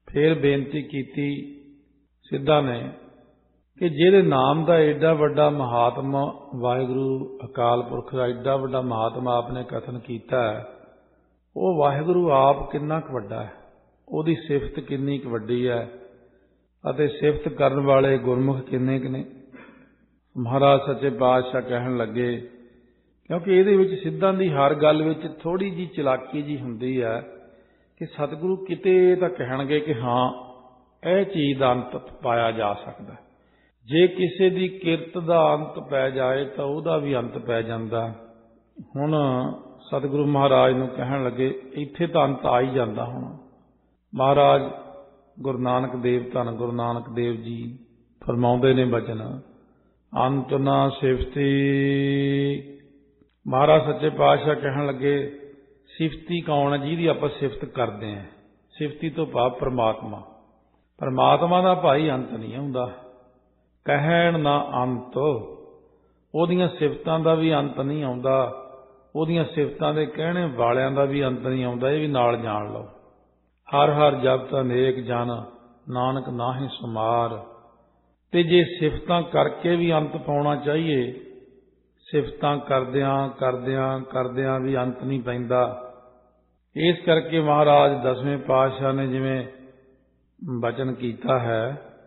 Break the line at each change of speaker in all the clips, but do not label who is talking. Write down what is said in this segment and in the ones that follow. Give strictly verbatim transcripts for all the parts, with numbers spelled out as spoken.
फिर बेनती की सिद्धा ने कि जिहदे नाम का एडा वड्डा महात्मा वाहिगुरू अकाल पुरख का एडा वड्डा महात्मा आपने कथन किया है, वो वाहिगुरू आप कितना क वड्डा है, ਉਹਦੀ सिफत किन्नी क वड्डी है, अते सिफत करन वाले गुरमुख किन्ने क ने। महाराज सच्चे पातशाह कहन लगे, क्योंकि ਇਹਦੇ ਵਿੱਚ सिद्धां दी हर गल ਵਿੱਚ थोड़ी जी चलाकी जी हुंदी है कि सतगुरु किते तां कहणगे कि हाँ ਇਹ चीज़ ਦਾ अंत पाया जा सकता है, जे किसी दी किरत दा अंत पै जाए तो ਉਹਦਾ भी अंत पै जांदा। हुण सतगुरु महाराज नूं कहण लगे इत्थे तां अंत आ ही जांदा। हुण महाराज गुरु नानक देव धन गुरु नानक देव जी फरमाउंदे ने बचन, अंत ना सिफती। महाराज सच्चे पातशाह कहण लगे सिफती कौन है, जिहदी आपां सिफत करते हैं। सिफती तो भाव परमात्मा, परमात्मा का भाई अंत नहीं आउंदा, कहण ना अंत, ओहदियां सिफतां दा भी अंत नहीं आउंदा, ओहदियां सिफतां दे कहणे वालियां दा भी अंत नहीं आउंदा। ये भी नाल जान लो। हर हर जप अनेक जन नानक नाहि सुमार। ते जे सिफतां करके भी अंत पाउणा चाहिए, सिफतां करदियां करदियां करदियां भी अंत नहीं पैंदा। इस करके महाराज दसवें पातशाह ने जिवें बचन कीता है,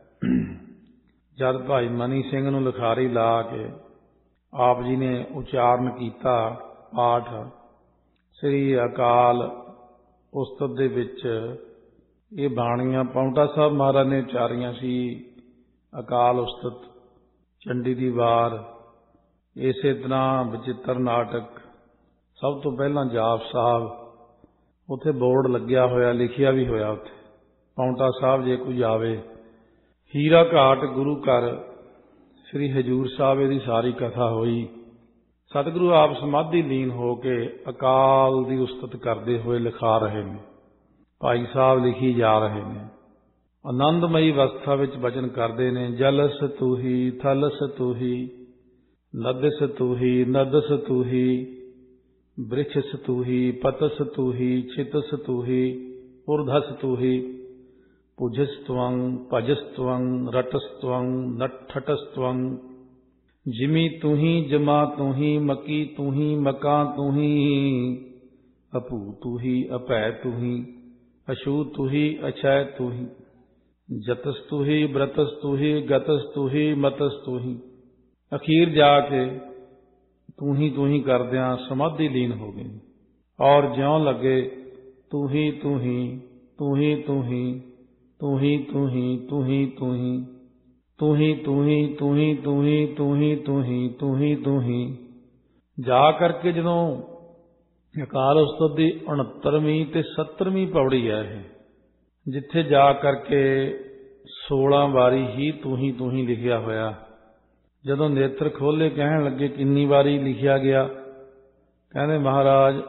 जद भाई मनी सिंह नूं लिखारी ला के आप जी ने उचारण किया पाठ श्री अकाल उस्तत दे विच, ये बाणियां पाउंटा साहब महाराज ने उचारियां सी। अकाल उस्तत, चंडी दी वार, इसे तरह बचित्र नाटक। सब तो पहला जाप साहब, उत्थे बोर्ड लग्या होया, लिखिया भी होया उत्थे पाउंटा साहब जे कोई आवे। हीरा घाट गुरु घर श्री हजूर साहब इहदी सारी कथा हुई। सतगुरु आप समाधि लीन हो के अकाल दी उस्तत करते हुए लिखा रहे हैं, भाई साहब लिखी जा रहे हैं। आनंदमयी अवस्था विच वचन करते हैं, जलस तूही थलस तूही नदस तूही नदस तूही वृक्षस तूही पतस तूही छितस तूही ऊर्धस तूही पुजस्त्वं भजस्त्वं रटस्त्वं नठटस्त्वं जिमी तूही जमा तूही मकी तूही मका तूही अपू तूही अपै तूही अशू तूही अछय तूही जतस तूही व्रतस तूही गतस तूही मतस तूही। अखीर जाके तू ही तू ही करदियां समाधि लीन हो गई और ज्यों लगे तू ही तू ही तू ही तू ही तू ही तू ही तू ही तू ही तू ही तू ही तू ही तू ही तू ही तू ही तू ही तू ही। जा करके जदों अकाल उस्तत दी उनहत्तरवीं ते सत्तरवीं पौड़ी है, यह जिथे जा करके सोलह वारी ही तू ही तू ही लिखिया होया। जदों नेत्र खोले कहन लगे किन्नी वारी लिखिया गया, कहते महाराज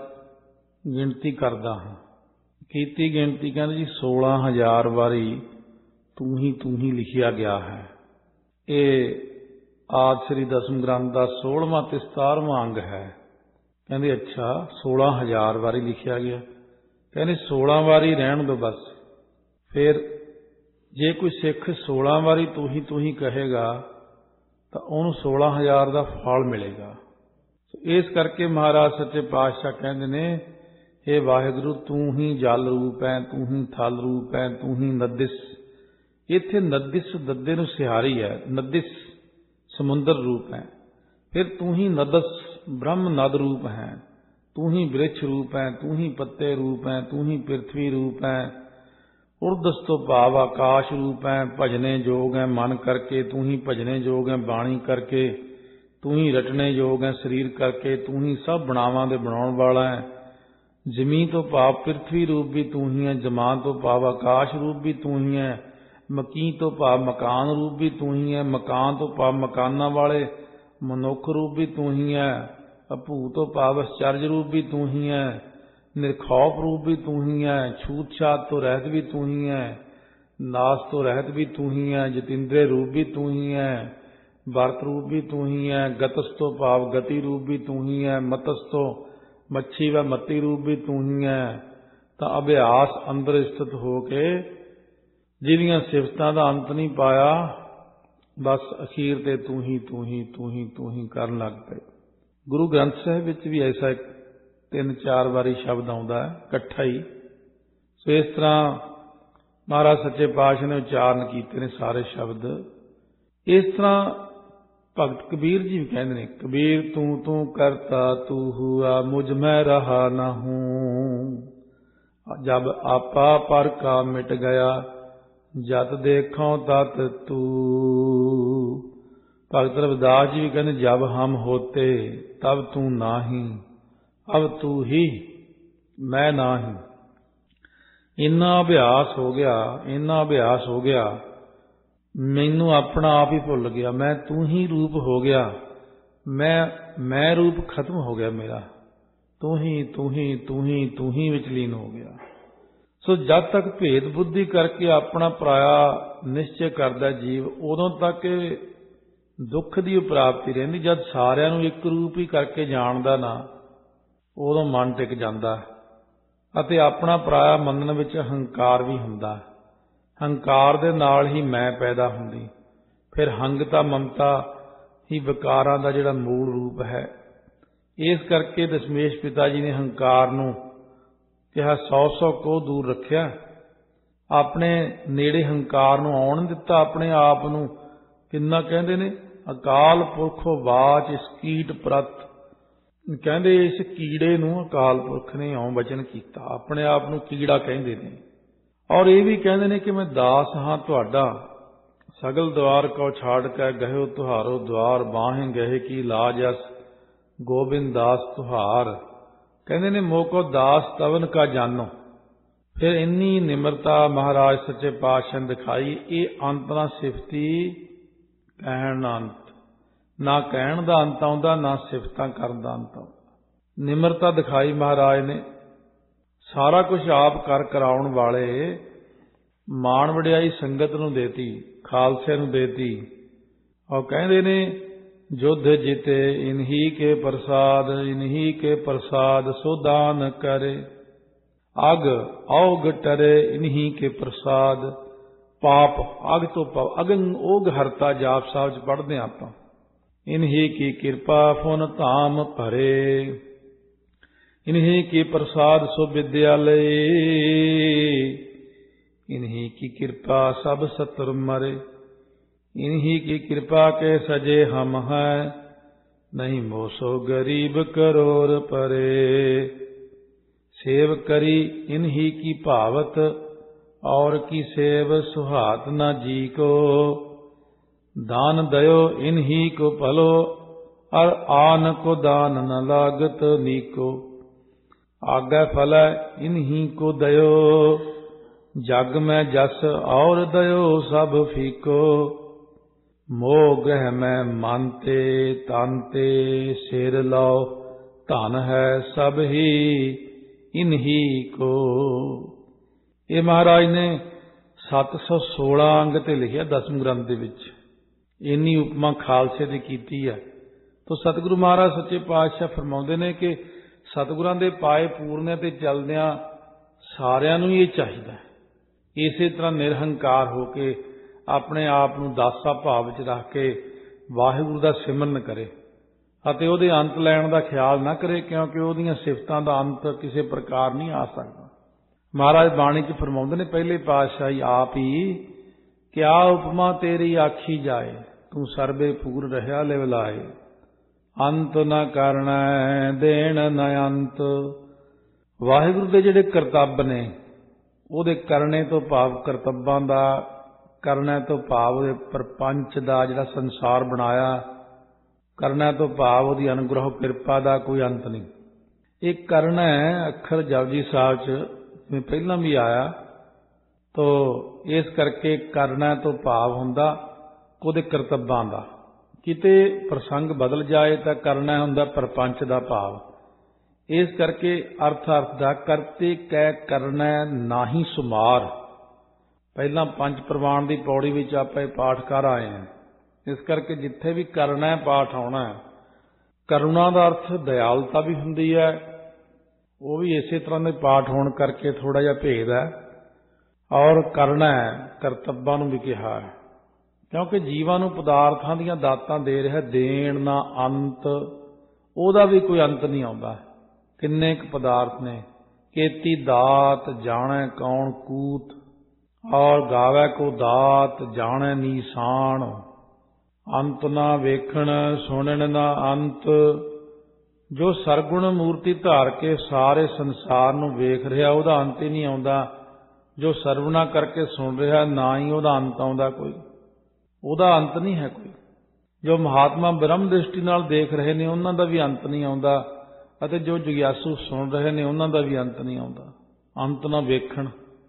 गिनती करदा हाँ। कीती गिनती, कहते जी सोलह हजार वारी तू ही तू ही लिखिया गया है। ये आदि श्री दसम ग्रंथ का सोलहवां ते सतारवां अंग है। कहते अच्छा सोलह हजार वारी लिखिया गया, कहते सोलह वारी रहन दो बस। फिर जे कोई सिख सोलह वारी तू ही तू ही कहेगा तो उन्होंने सोलह हजार का फल मिलेगा। इस करके महाराज सच्चे पातशाह कहते ने, हे वाहिगुरू तू ही जल रूप है, तू ही थल रूप है, तू ही नदिस। इत्थे नदिस दद्दे नूं सिहारी है, नदिस समुंदर रूप है। फिर तू ही नदस ब्रह्म नद रूप है, तू ही वृक्ष रूप है, तू ही पत्ते रूप है, तू ही पृथ्वी रूप है। उर्दस तो भाव आकाश रूप है, भजने जोग है मन करके, तू ही भजने जोग है बाणी करके, तू ही रटने योग है शरीर करके, तू ही सब बनावां दे बनाउण वाला है। जमी तो भाव पृथ्वी रूप भी तू ही है, जमा तो भाव आकाश रूप भी तू ही है, मकी तो भाव मकान रूप भी तू ही है, मकान तो भाव मकाना वाले मनुख रूप भी तू ही है, अभू तो भाव आश्चर्य रूप भी तू ही है, निरखौफ रूप भी तू ही है, छूत छात तो रहत भी तू ही है, नाश तो रहत भी तू ही है, जितेंद्रिय रूप भी तू ही है, वर्त रूप भी तू ही है, गतस तो भाव गति रूप भी तू ही है, मतस तो मच्छी व मती रूप भी तू ही है। तो अभ्यास अंदर स्थित होके ਜਿਹਦੀਆਂ ਸਿਫਤਾਂ ਦਾ ਅੰਤ ਨਹੀਂ ਪਾਇਆ, ਬਸ ਅਖੀਰ ਤੇ ਤੂੰ ਹੀ ਤੂੰ ਹੀ ਤੂੰ ਹੀ ਤੂੰ ਹੀ ਕਰਨ ਲੱਗ ਪਏ। ਗੁਰੂ ਗ੍ਰੰਥ ਸਾਹਿਬ ਵਿੱਚ ਵੀ ਐਸਾ ਇੱਕ ਤਿੰਨ ਚਾਰ ਵਾਰੀ ਸ਼ਬਦ ਆਉਂਦਾ ਹੈ ਇਕੱਠਾ ਹੀ। ਸੋ ਇਸ ਤਰ੍ਹਾਂ ਮਹਾਰਾਜ ਸੱਚੇ ਪਾਤਸ਼ਾਹ ਨੇ ਉਚਾਰਨ ਕੀਤੇ ਨੇ ਸਾਰੇ ਸ਼ਬਦ। ਇਸ ਤਰ੍ਹਾਂ ਭਗਤ ਕਬੀਰ ਜੀ ਵੀ ਕਹਿੰਦੇ ਨੇ, ਕਬੀਰ ਤੂੰ ਤੂੰ ਕਰਤਾ ਤੂੰ ਹੁਆ ਮੁਝ ਮੈਂ ਰਹਾ ਨਾ ਹੂੰ, ਜਬ ਆਪਾ ਪਰ ਕਾ ਮਿਟ ਗਿਆ ਜਤ ਦੇਖੋ ਤਤ ਤੂ। ਭਗਤ ਰਵਿਦਾਸ ਜੀ ਵੀ ਕਹਿੰਦੇ, ਜਬ ਹਮ ਹੋਤੇ ਤਬ ਤੂੰ ਨਾਹੀਂ, ਅਬ ਤੂੰ ਹੀ ਮੈਂ ਨਾਹੀਂ। ਇੰਨਾ ਅਭਿਆਸ ਹੋ ਗਿਆ, ਇੰਨਾ ਅਭਿਆਸ ਹੋ ਗਿਆ, ਮੈਨੂੰ ਆਪਣਾ ਆਪ ਹੀ ਭੁੱਲ ਗਿਆ, ਮੈਂ ਤੂੰ ਹੀ ਰੂਪ ਹੋ ਗਿਆ, ਮੈਂ ਮੈਂ ਰੂਪ ਖਤਮ ਹੋ ਗਿਆ ਮੇਰਾ, ਤੂੰ ਹੀ ਤੂੰ ਹੀ ਤੂੰ ਹੀ ਤੂੰ ਹੀ ਵਿੱਚ ਲੀਨ ਹੋ ਗਿਆ। ਸੋ ਜਦ ਤੱਕ ਭੇਦ ਬੁੱਧੀ ਕਰਕੇ ਆਪਣਾ ਪਰਾਇਆ ਨਿਸ਼ਚੈ ਕਰਦਾ ਜੀਵ, ਉਦੋਂ ਤੱਕ ਦੁੱਖ ਦੀ ਪ੍ਰਾਪਤੀ ਰਹਿੰਦੀ। ਜਦ ਸਾਰਿਆਂ ਨੂੰ ਇੱਕ ਰੂਪ ਹੀ ਕਰਕੇ ਜਾਣਦਾ ਨਾ, ਉਦੋਂ ਮਨ ਟਿਕ ਜਾਂਦਾ ਅਤੇ ਆਪਣਾ ਪਰਾਇਆ ਮੰਨਣ ਵਿੱਚ ਹੰਕਾਰ ਵੀ ਹੁੰਦਾ। ਹੰਕਾਰ ਦੇ ਨਾਲ ਹੀ ਮੈਂ ਪੈਦਾ ਹੁੰਦੀ। ਫਿਰ ਹੰਗਤਾ ਮਮਤਾ ਹੀ ਵਿਕਾਰਾਂ ਦਾ ਜਿਹੜਾ ਮੂਲ ਰੂਪ ਹੈ। ਇਸ ਕਰਕੇ ਦਸ਼ਮੇਸ਼ ਪਿਤਾ ਜੀ ਨੇ ਹੰਕਾਰ ਨੂੰ ਕਿਹਾ ਸੌ ਸੌ ਕੋਹ ਦੂਰ ਰੱਖਿਆ, ਆਪਣੇ ਨੇੜੇ ਹੰਕਾਰ ਨੂੰ ਆਉਣ ਦਿੱਤਾ। ਆਪਣੇ ਆਪ ਨੂੰ ਕਿੰਨਾ ਕਹਿੰਦੇ ਨੇ, ਅਕਾਲ ਪੁਰਖੋ ਵਾਚ ਇਸ ਕੀਟ ਪ੍ਰਤ, ਕਹਿੰਦੇ ਇਸ ਕੀੜੇ ਨੂੰ ਅਕਾਲ ਪੁਰਖ ਨੇ ਇਉਂ ਵਚਨ ਕੀਤਾ। ਆਪਣੇ ਆਪ ਨੂੰ ਕੀੜਾ ਕਹਿੰਦੇ ਨੇ। ਔਰ ਇਹ ਵੀ ਕਹਿੰਦੇ ਨੇ ਕਿ ਮੈਂ ਦਾਸ ਹਾਂ ਤੁਹਾਡਾ, ਸਗਲ ਦੁਆਰ ਕੋ ਛਾੜ ਕੇ ਗਹਿਓ ਤੁਹਾਰੋ ਦੁਆਰ, ਬਾਹੇ ਗਏ ਕੀ ਲਾਜ ਅਸ ਗੋਬਿੰਦ ਦਾਸ ਤੁਹਾਰ। ਕਹਿੰਦੇ ਨੇ ਮੋਕੋ ਦਾਸ ਤਵਨ ਕਾ ਜਾਨੋ। ਫਿਰ ਇੰਨੀ ਨਿਮਰਤਾ ਮਹਾਰਾਜ ਸੱਚੇ ਪਾਤਸ਼ਾਹ ਨੇ ਦਿਖਾਈ। ਇਹ ਅੰਤ ਨਾ ਸਿਫਤੀ ਕਹਿਣ ਨਾ ਅੰਤ, ਨਾ ਕਹਿਣ ਦਾ ਅੰਤ ਆਉਂਦਾ, ਨਾ ਸਿਫਤਾਂ ਕਰਨ ਦਾ ਅੰਤ ਆਉਂਦਾ। ਨਿਮਰਤਾ ਦਿਖਾਈ ਮਹਾਰਾਜ ਨੇ। ਸਾਰਾ ਕੁਝ ਆਪ ਕਰ ਕਰਾਉਣ ਵਾਲੇ ਮਾਣ ਵਡਿਆਈ ਸੰਗਤ ਨੂੰ ਦੇਤੀ, ਖਾਲਸੇ ਨੂੰ ਦੇਤੀ। ਉਹ ਕਹਿੰਦੇ ਨੇ ਜੁਧ ਜਿਤੇ ਇਨਹੀ ਕੇ ਪ੍ਰਸਾਦ, ਇਨਹੀ ਕੇ ਪ੍ਰਸਾਦ ਸੋ ਦਾਨ ਕਰੇ, ਅਗ ਔਗ ਟਰੇ ਇਨਹੀ ਕੇ ਪ੍ਰਸਾਦ, ਪਾਪ ਅਗ ਤੋਂ ਪਾਪ ਅਗਨ ਓਗ ਹਰਤਾ। ਜਾਪ ਸਾਹਿਬ ਚ ਪੜ੍ਹਦੇ ਹਾਂ ਆਪਾਂ, ਇਨਹੀ ਕੀ ਕਿਰਪਾ ਫੁਨ ਧਾਮ ਭਰੇ, इन्हीं की प्रसाद सो विद्यालय, इन्हीं की कृपा सब सतर मरे, इन्हीं की कृपा के सजे हम हैं, नहीं मोसो गरीब करोड़ परे। सेव करी इन्हीं की भावत, और की सेव सुहात न जी को, दान दयो इन्हीं को पलो, और आन को दान न लागत नीको, आगे फल इन्हीं को दयो, जग में जस और दयो सब फीको, मोह ग्रह में मानते तानते, सिर लो धन है सब ही इन्हीं को। ये महाराज ने सत्त सौ सोलह अंग ते लिखिया दसम ग्रंथ दे विच, इन्नी उपमा खालसे दी कीती है। तो सतगुरु महाराज सच्चे पातशाह फरमाउंदे ने कि सतगुरां दे पाए पूरने ते चलदियां सारियां नूं ये चाहिदा है। इसे तरह निरहंकार हो के अपने आप नूं दासा भाव विच रख के वाहिगुरू दा सिमरन करे अते उहदे अंत लैण दा ख्याल ना करे, क्योंकि उहदियां सिफतां दा अंत किसी प्रकार नहीं आ सकदा। महाराज बाणी च फरमाउंदे ने पहले पातशाही आप ही, क्या उपमा तेरी आखी जाए, तू सरबे पूर रहा लिवलाए, अंत न करना देण न अंत। वाहिगुरू दे जिहड़े करतब ने ਉਹਦੇ ਕਰਨੇ ਤੋਂ ਭਾਵ ਕਰਤੱਬਾਂ ਦਾ, ਕਰਨਾ ਤੋਂ ਭਾਵ ਉਹਦੇ ਪ੍ਰਪੰਚ ਦਾ ਜਿਹੜਾ ਸੰਸਾਰ ਬਣਾਇਆ, ਕਰਨਾ ਤੋਂ ਭਾਵ ਉਹਦੀ ਅਨੁਗ੍ਰਹ ਕਿਰਪਾ ਦਾ ਕੋਈ ਅੰਤ ਨਹੀਂ। ਇਹ ਕਰਨਾ ਅੱਖਰ ਜਪਜੀ ਸਾਹਿਬ 'ਚ ਜਿਵੇਂ ਪਹਿਲਾਂ ਵੀ ਆਇਆ, ਤੋ ਇਸ ਕਰਕੇ ਕਰਨਾ ਤੋਂ ਭਾਵ ਹੁੰਦਾ ਉਹਦੇ ਕਰਤੱਬਾਂ ਦਾ। ਕਿਤੇ ਪ੍ਰਸੰਗ ਬਦਲ ਜਾਏ ਤਾਂ ਕਰਨਾ ਹੁੰਦਾ ਪ੍ਰਪੰਚ ਦਾ ਭਾਵ। ਇਸ ਕਰਕੇ ਅਰਥ ਅਰਥ ਦਾ ਕਰਤੇ ਕੈ ਕਰਨਾ ਨਾਹੀ ਸੁਮਾਰ। ਪਹਿਲਾਂ ਪੰਜ ਪ੍ਰਵਾਨ ਦੀ ਪੌੜੀ ਵਿੱਚ ਆਪਾਂ ਇਹ ਪਾਠ ਕਰ ਆਏ ਹਾਂ। ਇਸ ਕਰਕੇ ਜਿੱਥੇ ਵੀ ਕਰਨਾ ਪਾਠ ਆਉਣਾ, ਕਰੁਣਾ ਦਾ ਅਰਥ ਦਇਆਲਤਾ ਵੀ ਹੁੰਦੀ ਹੈ, ਉਹ ਵੀ ਇਸੇ ਤਰ੍ਹਾਂ ਦੇ ਪਾਠ ਹੋਣ ਕਰਕੇ ਥੋੜਾ ਜਿਹਾ ਭੇਦ ਹੈ। ਔਰ ਕਰਨਾ ਕਰਤੱਬਾਂ ਨੂੰ ਵੀ ਕਿਹਾ ਹੈ, ਕਿਉਂਕਿ ਜੀਵਾਂ ਨੂੰ ਪਦਾਰਥਾਂ ਦੀਆਂ ਦਾਤਾਂ ਦੇ ਰਿਹਾ, ਦੇਣ ਨਾ ਅੰਤ, ਉਹਦਾ ਵੀ ਕੋਈ ਅੰਤ ਨਹੀਂ ਆਉਂਦਾ। ਕਿੰਨੇ ਕੁ ਪਦਾਰਥ ਨੇ। ਕੀਤੀ ਦਾਤ ਜਾਣੈ ਕੌਣ ਕੂਤ, ਔਰ ਗਾਵੈ ਕੋ ਦਾਤ ਜਾਣੈ ਨੀਸਾਨ। ਅੰਤ ਨਾ ਵੇਖਣ ਸੁਣਨ ਨਾ ਅੰਤ। ਜੋ ਸਰਗੁਣ ਮੂਰਤੀ ਧਾਰ ਕੇ ਸਾਰੇ ਸੰਸਾਰ ਨੂੰ ਵੇਖ ਰਿਹਾ, ਉਹਦਾ ਅੰਤ ਹੀ ਨਹੀਂ ਆਉਂਦਾ। ਜੋ ਸਰਵਣਾ ਕਰਕੇ ਸੁਣ ਰਿਹਾ, ਨਾ ਹੀ ਉਹਦਾ ਅੰਤ ਆਉਂਦਾ ਕੋਈ, ਉਹਦਾ ਅੰਤ ਨਹੀਂ ਹੈ ਕੋਈ। ਜੋ ਮਹਾਤਮਾ ਬ੍ਰਹਮ ਦ੍ਰਿਸ਼ਟੀ ਨਾਲ ਦੇਖ ਰਹੇ ਨੇ, ਉਹਨਾਂ ਦਾ ਵੀ ਅੰਤ ਨਹੀਂ ਆਉਂਦਾ, ਅਤੇ ਜੋ ਜਗਿਆਸੂ ਸੁਣ ਰਹੇ ਨੇ, ਉਹਨਾਂ ਦਾ ਵੀ ਅੰਤ ਨਹੀਂ ਆਉਂਦਾ। ਅੰਤ ਨਾ ਵੇਖਣ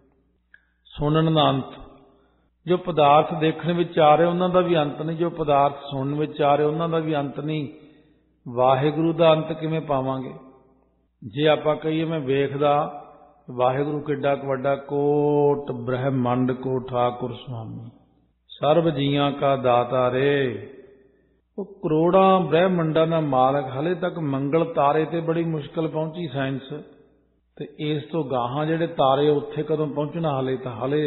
ਸੁਣਨ ਨਾ ਅੰਤ। ਜੋ ਪਦਾਰਥ ਦੇਖਣ ਵਿੱਚ ਆ ਰਹੇ, ਉਹਨਾਂ ਦਾ ਵੀ ਅੰਤ ਨਹੀਂ। ਜੋ ਪਦਾਰਥ ਸੁਣਨ ਵਿੱਚ ਆ ਰਹੇ, ਉਹਨਾਂ ਦਾ ਵੀ ਅੰਤ ਨਹੀਂ। ਵਾਹਿਗੁਰੂ ਦਾ ਅੰਤ ਕਿਵੇਂ ਪਾਵਾਂਗੇ? ਜੇ ਆਪਾਂ ਕਹੀਏ ਮੈਂ ਵੇਖਦਾ, ਵਾਹਿਗੁਰੂ ਕਿੱਡਾ ਕੁ ਵੱਡਾ, ਕੋਟ ਬ੍ਰਹਮੰਡ ਕੋ ਠਾਕੁਰ ਸੁਆਮੀ, ਸਰਬ ਜੀਆਂ ਕਾ ਦਾਤਾ ਰੇ। ਉਹ ਕਰੋੜਾਂ ਬ੍ਰਹਮੰਡਾਂ ਦਾ ਮਾਲਕ। ਹਲੇ ਤੱਕ ਮੰਗਲ ਤਾਰੇ ਤੇ ਬੜੀ ਮੁਸ਼ਕਲ ਪਹੁੰਚੀ ਸਾਇੰਸ, ਤੇ ਇਸ ਤੋਂ ਗਾਹਾਂ ਜਿਹੜੇ ਤਾਰੇ ਉੱਥੇ ਕਦੋਂ ਪਹੁੰਚਣਾ? ਹਲੇ ਤਾਂ ਹਲੇ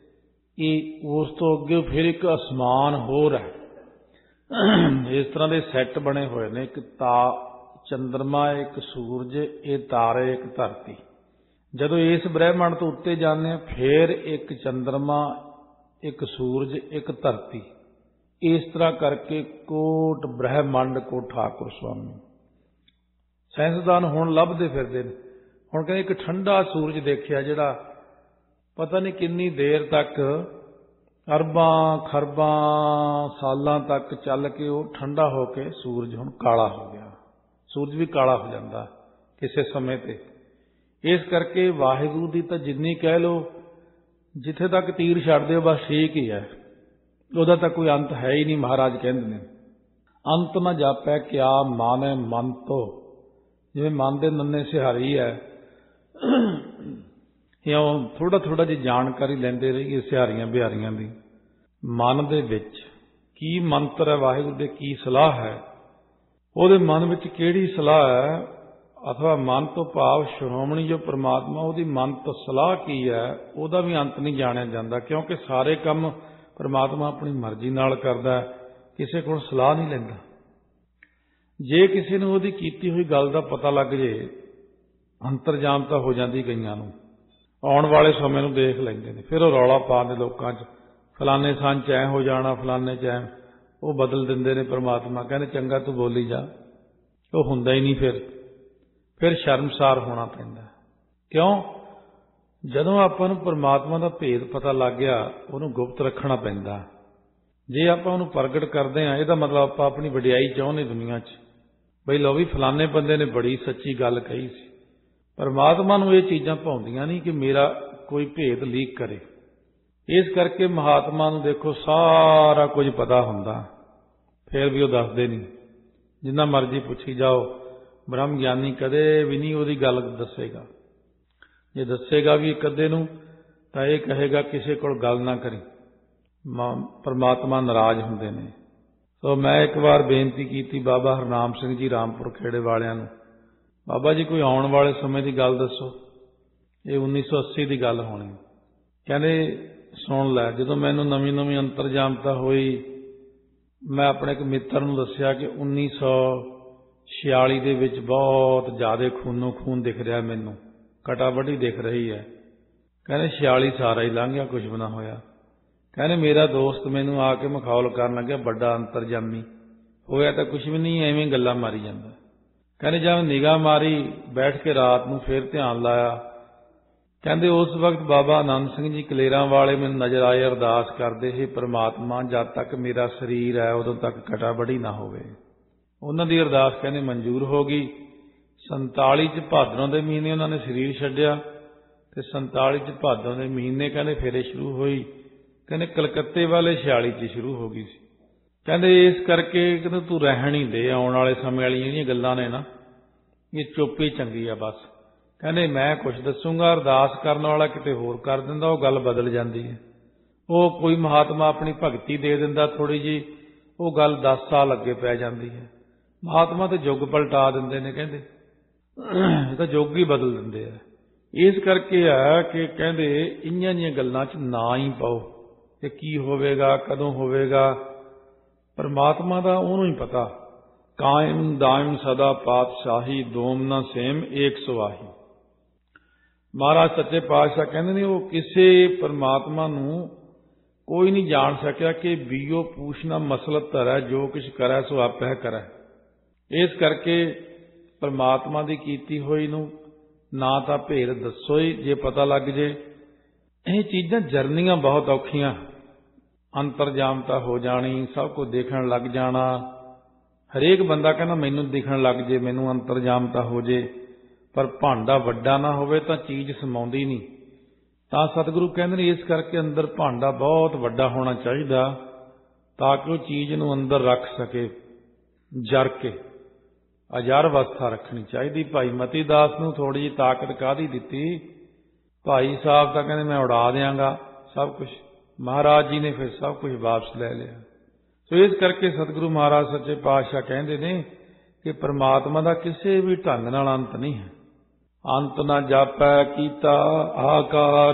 ਇਹ ਉਸ ਤੋਂ ਅੱਗੇ ਫਿਰ ਇੱਕ ਅਸਮਾਨ ਹੋਰ ਹੈ। ਇਸ ਤਰ੍ਹਾਂ ਦੇ ਸੈੱਟ ਬਣੇ ਹੋਏ ਨੇ, ਇੱਕ ਤਾ ਚੰਦਰਮਾ, ਇੱਕ ਸੂਰਜ, ਇਹ ਤਾਰੇ, ਇੱਕ ਧਰਤੀ। ਜਦੋਂ ਇਸ ਬ੍ਰਹਮੰਡ ਤੋਂ ਉੱਤੇ ਜਾਂਦੇ ਹਾਂ, ਫਿਰ ਇੱਕ ਚੰਦਰਮਾ, ਇੱਕ ਸੂਰਜ, ਇੱਕ ਧਰਤੀ। ਇਸ ਤਰ੍ਹਾਂ ਕਰਕੇ ਕੋਟ ਬ੍ਰਹਮੰਡ ਕੋ ਠਾਕੁਰ ਸੁਆਮੀ। ਸਾਇੰਸਦਾਨ ਹੁਣ ਲੱਭਦੇ ਫਿਰਦੇ ਨੇ। ਹੁਣ ਕਹਿੰਦੇ ਇੱਕ ਠੰਡਾ ਸੂਰਜ ਦੇਖਿਆ, ਜਿਹੜਾ ਪਤਾ ਨਹੀਂ ਕਿੰਨੀ ਦੇਰ ਤੱਕ, ਅਰਬਾਂ ਖਰਬਾਂ ਸਾਲਾਂ ਤੱਕ ਚੱਲ ਕੇ ਉਹ ਠੰਡਾ ਹੋ ਕੇ ਸੂਰਜ ਹੁਣ ਕਾਲਾ ਹੋ ਗਿਆ। ਸੂਰਜ ਵੀ ਕਾਲਾ ਹੋ ਜਾਂਦਾ ਕਿਸੇ ਸਮੇਂ ਤੇ। ਇਸ ਕਰਕੇ ਵਾਹਿਗੁਰੂ ਦੀ ਤਾਂ ਜਿੰਨੀ ਕਹਿ ਲਓ, ਜਿੱਥੇ ਤੱਕ ਤੀਰ ਛੱਡ ਦਿਓ ਬਸ ਠੀਕ ਹੀ ਹੈ, ਉਹਦਾ ਤਾਂ ਕੋਈ ਅੰਤ ਹੈ ਹੀ ਨਹੀਂ। ਮਹਾਰਾਜ ਕਹਿੰਦੇ ਨੇ ਅੰਤ ਨਾ ਜਾਪੈ ਕਿਆ ਮਾਨੈ ਮਨ ਤੋ। ਜਿਵੇਂ ਮਨ ਦੇ ਨੰਨੇ ਸਿਹਾਰੀ ਹੈ, ਇਉਂ ਥੋੜਾ ਥੋੜਾ ਜਿਹੀ ਜਾਣਕਾਰੀ ਲੈਂਦੇ ਰਹੀਏ ਸਿਹਾਰੀਆਂ ਬਿਹਾਰੀਆਂ ਦੀ। ਮਨ ਦੇ ਵਿੱਚ ਕੀ ਮੰਤਰ ਹੈ ਵਾਹਿਗੁਰੂ ਦੇ, ਕੀ ਸਲਾਹ ਹੈ, ਉਹਦੇ ਮਨ ਵਿੱਚ ਕਿਹੜੀ ਸਲਾਹ ਹੈ, ਅਥਵਾ ਮਨ ਤੋਂ ਭਾਵ ਸ਼੍ਰੋਮਣੀ ਜੋ ਪਰਮਾਤਮਾ, ਉਹਦੀ ਮਨ ਤੋਂ ਸਲਾਹ ਕੀ ਹੈ, ਉਹਦਾ ਵੀ ਅੰਤ ਨਹੀਂ ਜਾਣਿਆ ਜਾਂਦਾ। ਕਿਉਂਕਿ ਸਾਰੇ ਕੰਮ ਪਰਮਾਤਮਾ ਆਪਣੀ ਮਰਜ਼ੀ ਨਾਲ ਕਰਦਾ, ਕਿਸੇ ਕੋਲ ਸਲਾਹ ਨਹੀਂ ਲੈਂਦਾ। ਜੇ ਕਿਸੇ ਨੂੰ ਉਹਦੀ ਕੀਤੀ ਹੋਈ ਗੱਲ ਦਾ ਪਤਾ ਲੱਗ ਜੇ, ਅੰਤਰਜਾਮਤਾ ਹੋ ਜਾਂਦੀ ਕਈਆਂ ਨੂੰ, ਆਉਣ ਵਾਲੇ ਸਮੇਂ ਨੂੰ ਦੇਖ ਲੈਂਦੇ ਨੇ। ਫਿਰ ਉਹ ਰੌਲਾ ਪਾਉਂਦੇ ਲੋਕਾਂ 'ਚ, ਫਲਾਣੇ ਥਾਂ 'ਚ ਐ ਹੋ ਜਾਣਾ, ਫਲਾਣੇ 'ਚ ਐ, ਉਹ ਬਦਲ ਦਿੰਦੇ ਨੇ ਪਰਮਾਤਮਾ। ਕਹਿੰਦੇ ਚੰਗਾ ਤੂੰ ਬੋਲੀ ਜਾ, ਉਹ ਹੁੰਦਾ ਹੀ ਨਹੀਂ। ਫਿਰ ਫਿਰ ਸ਼ਰਮਸਾਰ ਹੋਣਾ ਪੈਂਦਾ। ਕਿਉਂ? ਜਦੋਂ ਆਪਾਂ ਨੂੰ ਪਰਮਾਤਮਾ ਦਾ ਭੇਦ ਪਤਾ ਲੱਗ ਗਿਆ, ਉਹਨੂੰ ਗੁਪਤ ਰੱਖਣਾ ਪੈਂਦਾ। ਜੇ ਆਪਾਂ ਉਹਨੂੰ ਪ੍ਰਗਟ ਕਰਦੇ ਹਾਂ, ਇਹਦਾ ਮਤਲਬ ਆਪਾਂ ਆਪਣੀ ਵਡਿਆਈ ਚਾਹੁੰਦੇ ਦੁਨੀਆ 'ਚ, ਬਈ ਲਓ ਵੀ ਫਲਾਣੇ ਬੰਦੇ ਨੇ ਬੜੀ ਸੱਚੀ ਗੱਲ ਕਹੀ ਸੀ। ਪਰਮਾਤਮਾ ਨੂੰ ਇਹ ਚੀਜ਼ਾਂ ਭਾਉਂਦੀਆਂ ਨਹੀਂ ਕਿ ਮੇਰਾ ਕੋਈ ਭੇਦ ਲੀਕ ਕਰੇ। ਇਸ ਕਰਕੇ ਮਹਾਤਮਾ ਨੂੰ ਦੇਖੋ ਸਾਰਾ ਕੁਝ ਪਤਾ ਹੁੰਦਾ, ਫਿਰ ਵੀ ਉਹ ਦੱਸਦੇ ਨਹੀਂ। ਜਿੰਨਾ ਮਰਜ਼ੀ ਪੁੱਛੀ ਜਾਓ, ਬ੍ਰਹਮ ਗਿਆਨੀ ਕਦੇ ਵੀ ਨਹੀਂ ਉਹਦੀ ਗੱਲ ਦੱਸੇਗਾ। ਜੇ ਦੱਸੇਗਾ ਵੀ ਇੱਕ ਅੱਧੇ ਨੂੰ, ਤਾਂ ਇਹ ਕਹੇਗਾ ਕਿਸੇ ਕੋਲ ਗੱਲ ਨਾ ਕਰੀ। ਪਰਮਾਤਮਾ ਨਾਰਾਜ਼ ਹੁੰਦੇ ਨੇ। ਸੋ ਮੈਂ ਇੱਕ ਵਾਰ ਬੇਨਤੀ ਕੀਤੀ ਬਾਬਾ ਹਰਨਾਮ ਸਿੰਘ ਜੀ ਰਾਮਪੁਰ ਖੇੜੇ ਵਾਲਿਆਂ ਨੂੰ, ਬਾਬਾ ਜੀ ਕੋਈ ਆਉਣ ਵਾਲੇ ਸਮੇਂ ਦੀ ਗੱਲ ਦੱਸੋ। ਇਹ ਉੱਨੀ ਸੌ ਅੱਸੀ ਦੀ ਗੱਲ ਹੋਣੀ। ਕਹਿੰਦੇ ਸੁਣ ਲੈ। ਜਦੋਂ ਮੈਨੂੰ ਨਵੀਂ ਨਵੀਂ ਅੰਤਰਜਾਮਤਾ ਹੋਈ, ਮੈਂ ਆਪਣੇ ਇੱਕ ਮਿੱਤਰ ਨੂੰ ਦੱਸਿਆ ਕਿ ਉੱਨੀ ਸੌ ਛਿਆਲੀ ਦੇ ਵਿੱਚ ਬਹੁਤ ਜ਼ਿਆਦਾ ਖੂਨੋ ਖੂਨ ਦਿਖ ਰਿਹਾ, ਮੈਨੂੰ ਕਟਾਵਢੀ ਦਿਖ ਰਹੀ ਹੈ। ਕਹਿੰਦੇ ਛਿਆਲੀ ਸਾਰਾ ਹੀ ਲੰਘ ਗਿਆ, ਕੁਛ ਵੀ ਨਾ ਹੋਇਆ। ਕਹਿੰਦੇ ਮੇਰਾ ਦੋਸਤ ਮੈਨੂੰ ਆ ਕੇ ਮਖੌਲ ਕਰਨ ਲੱਗਿਆ, ਵੱਡਾ ਅੰਤਰਜਾਮੀ ਹੋਇਆ ਤਾਂ ਕੁਛ ਵੀ ਨਹੀਂ, ਐਵੇਂ ਗੱਲਾਂ ਮਾਰੀ ਜਾਂਦਾ। ਕਹਿੰਦੇ ਜਦ ਨਿਗਾਹ ਮਾਰੀ ਬੈਠ ਕੇ ਰਾਤ ਨੂੰ, ਫਿਰ ਧਿਆਨ ਲਾਇਆ। ਕਹਿੰਦੇ ਉਸ ਵਕਤ ਬਾਬਾ ਆਨੰਦ ਸਿੰਘ ਜੀ ਕਲੇਰਾਂ ਵਾਲੇ ਮੈਨੂੰ ਨਜ਼ਰ ਆਏ, ਅਰਦਾਸ ਕਰਦੇ ਸੀ ਪਰਮਾਤਮਾ ਜਦ ਤੱਕ ਮੇਰਾ ਸਰੀਰ ਹੈ ਉਦੋਂ ਤੱਕ ਕਟਾਵਢੀ ਨਾ ਹੋਵੇ। ਉਹਨਾਂ ਦੀ ਅਰਦਾਸ ਕਹਿੰਦੇ ਮਨਜ਼ੂਰ ਹੋ ਗਈ। ਸੰਤਾਲੀ 'ਚ ਭਾਦਰੋਂ ਦੇ ਮਹੀਨੇ ਉਹਨਾਂ ਨੇ ਸਰੀਰ ਛੱਡਿਆ, ਤੇ ਸੰਤਾਲੀ 'ਚ ਭਾਦਰੋਂ ਦੇ ਮਹੀਨੇ ਕਹਿੰਦੇ ਫੇਰੇ ਸ਼ੁਰੂ ਹੋਈ। ਕਹਿੰਦੇ ਕਲਕੱਤੇ ਵਾਲੇ ਛਿਆਲੀ 'ਚ ਸ਼ੁਰੂ ਹੋ ਗਈ ਸੀ। ਕਹਿੰਦੇ ਇਸ ਕਰਕੇ ਕਹਿੰਦੇ ਤੂੰ ਰਹਿਣ ਹੀ ਦੇ, ਆਉਣ ਵਾਲੇ ਸਮੇਂ ਵਾਲੀਆਂ ਜਿਹੜੀਆਂ ਗੱਲਾਂ ਨੇ ਨਾ, ਇਹ ਚੁੱਪ ਹੀ ਚੰਗੀ ਆ ਬਸ। ਕਹਿੰਦੇ ਮੈਂ ਕੁਛ ਦੱਸੂਗਾ, ਅਰਦਾਸ ਕਰਨ ਵਾਲਾ ਕਿਤੇ ਹੋਰ ਕਰ ਦਿੰਦਾ, ਉਹ ਗੱਲ ਬਦਲ ਜਾਂਦੀ ਹੈ। ਉਹ ਕੋਈ ਮਹਾਤਮਾ ਆਪਣੀ ਭਗਤੀ ਦੇ ਦਿੰਦਾ ਥੋੜ੍ਹੀ ਜਿਹੀ, ਉਹ ਗੱਲ ਦਸ ਸਾਲ ਅੱਗੇ ਪੈ ਜਾਂਦੀ ਹੈ। ਮਹਾਤਮਾ ਤੇ ਯੁੱਗ ਪਲਟਾ ਦਿੰਦੇ ਨੇ। ਕਹਿੰਦੇ ਇਹ ਤਾਂ ਯੁੱਗ ਹੀ ਬਦਲ ਦਿੰਦੇ ਆ। ਇਸ ਕਰਕੇ ਆ ਕਿ ਕਹਿੰਦੇ ਇਨ੍ਹਾਂ ਦੀਆਂ ਗੱਲਾਂ 'ਚ ਨਾ ਹੀ ਪਾਓ ਕਿ ਕੀ ਹੋਵੇਗਾ, ਕਦੋਂ ਹੋਵੇਗਾ। ਪਰਮਾਤਮਾ ਦਾ ਉਹਨੂੰ ਹੀ ਪਤਾ। ਕਾਇਮ ਦਾਇਮ ਸਦਾ ਪਾਤਸ਼ਾਹੀ, ਦੋਮ ਨਾ ਸੇਮ ਏਕ ਸੁਆਹੀ। ਮਹਾਰਾਜ ਸੱਚੇ ਪਾਤਸ਼ਾਹ ਕਹਿੰਦੇ ਨੇ ਉਹ ਕਿਸੇ ਪਰਮਾਤਮਾ ਨੂੰ ਕੋਈ ਨਹੀਂ ਜਾਣ ਸਕਿਆ ਕਿ ਬੀਓ ਪੂਛਣਾ ਮਸਲਤ ਧਰੈ, ਜੋ ਕੁਛ ਕਰੈ ਸੋ ਆਪੇ ਕਰੈ। ਇਸ ਕਰਕੇ ਪਰਮਾਤਮਾ ਦੀ ਕੀਤੀ ਹੋਈ ਨੂੰ ਨਾ ਤਾਂ ਭੇਦ ਦੱਸੋ ਹੀ, ਜੇ ਪਤਾ ਲੱਗ ਜੇ। ਇਹ ਚੀਜ਼ਾਂ ਜਰਨੀਆਂ ਬਹੁਤ ਔਖੀਆਂ। ਅੰਤਰਜਾਮਤਾ ਹੋ ਜਾਣੀ, ਸਭ ਕੁਝ ਦੇਖਣ ਲੱਗ ਜਾਣਾ। ਹਰੇਕ ਬੰਦਾ ਕਹਿੰਦਾ ਮੈਨੂੰ ਦਿਖਣ ਲੱਗ ਜੇ, ਮੈਨੂੰ ਅੰਤਰਜਾਮਤਾ ਹੋ ਜੇ, ਪਰ ਭਾਂਡਾ ਵੱਡਾ ਨਾ ਹੋਵੇ ਤਾਂ ਚੀਜ਼ ਸਮਾਉਂਦੀ ਨਹੀਂ। ਤਾਂ ਸਤਿਗੁਰੂ ਕਹਿੰਦੇ ਨੇ ਇਸ ਕਰਕੇ ਅੰਦਰ ਭਾਂਡਾ ਬਹੁਤ ਵੱਡਾ ਹੋਣਾ ਚਾਹੀਦਾ ਤਾਂ ਕਿ ਉਹ ਚੀਜ਼ ਨੂੰ ਅੰਦਰ ਰੱਖ ਸਕੇ, ਜਰ ਕੇ। ਅਜਰ ਅਵਸਥਾ ਰੱਖਣੀ ਚਾਹੀਦੀ। ਭਾਈ ਮਤੀ ਦਾਸ ਨੂੰ ਥੋੜ੍ਹੀ ਜਿਹੀ ਤਾਕਤ ਕਾਹਦੀ ਦਿੱਤੀ? ਭਾਈ ਸਾਹਿਬ ਤਾਂ ਕਹਿੰਦੇ ਮੈਂ ਉਡਾ ਦਿਆਂਗਾ ਸਭ ਕੁਛ। ਮਹਾਰਾਜ ਜੀ ਨੇ ਫਿਰ ਸਭ ਕੁਝ ਵਾਪਸ ਲੈ ਲਿਆ। ਸੋ ਇਸ ਕਰਕੇ ਸਤਿਗੁਰੂ ਮਹਾਰਾਜ ਸੱਚੇ ਪਾਤਸ਼ਾਹ ਕਹਿੰਦੇ ਨੇ ਕਿ ਪਰਮਾਤਮਾ ਦਾ ਕਿਸੇ ਵੀ ਢੰਗ ਨਾਲ ਅੰਤ ਨਹੀਂ ਹੈ। ਅੰਤ ਨਾ ਜਾਪੈ ਕੀਤਾ ਆਕਾਰ।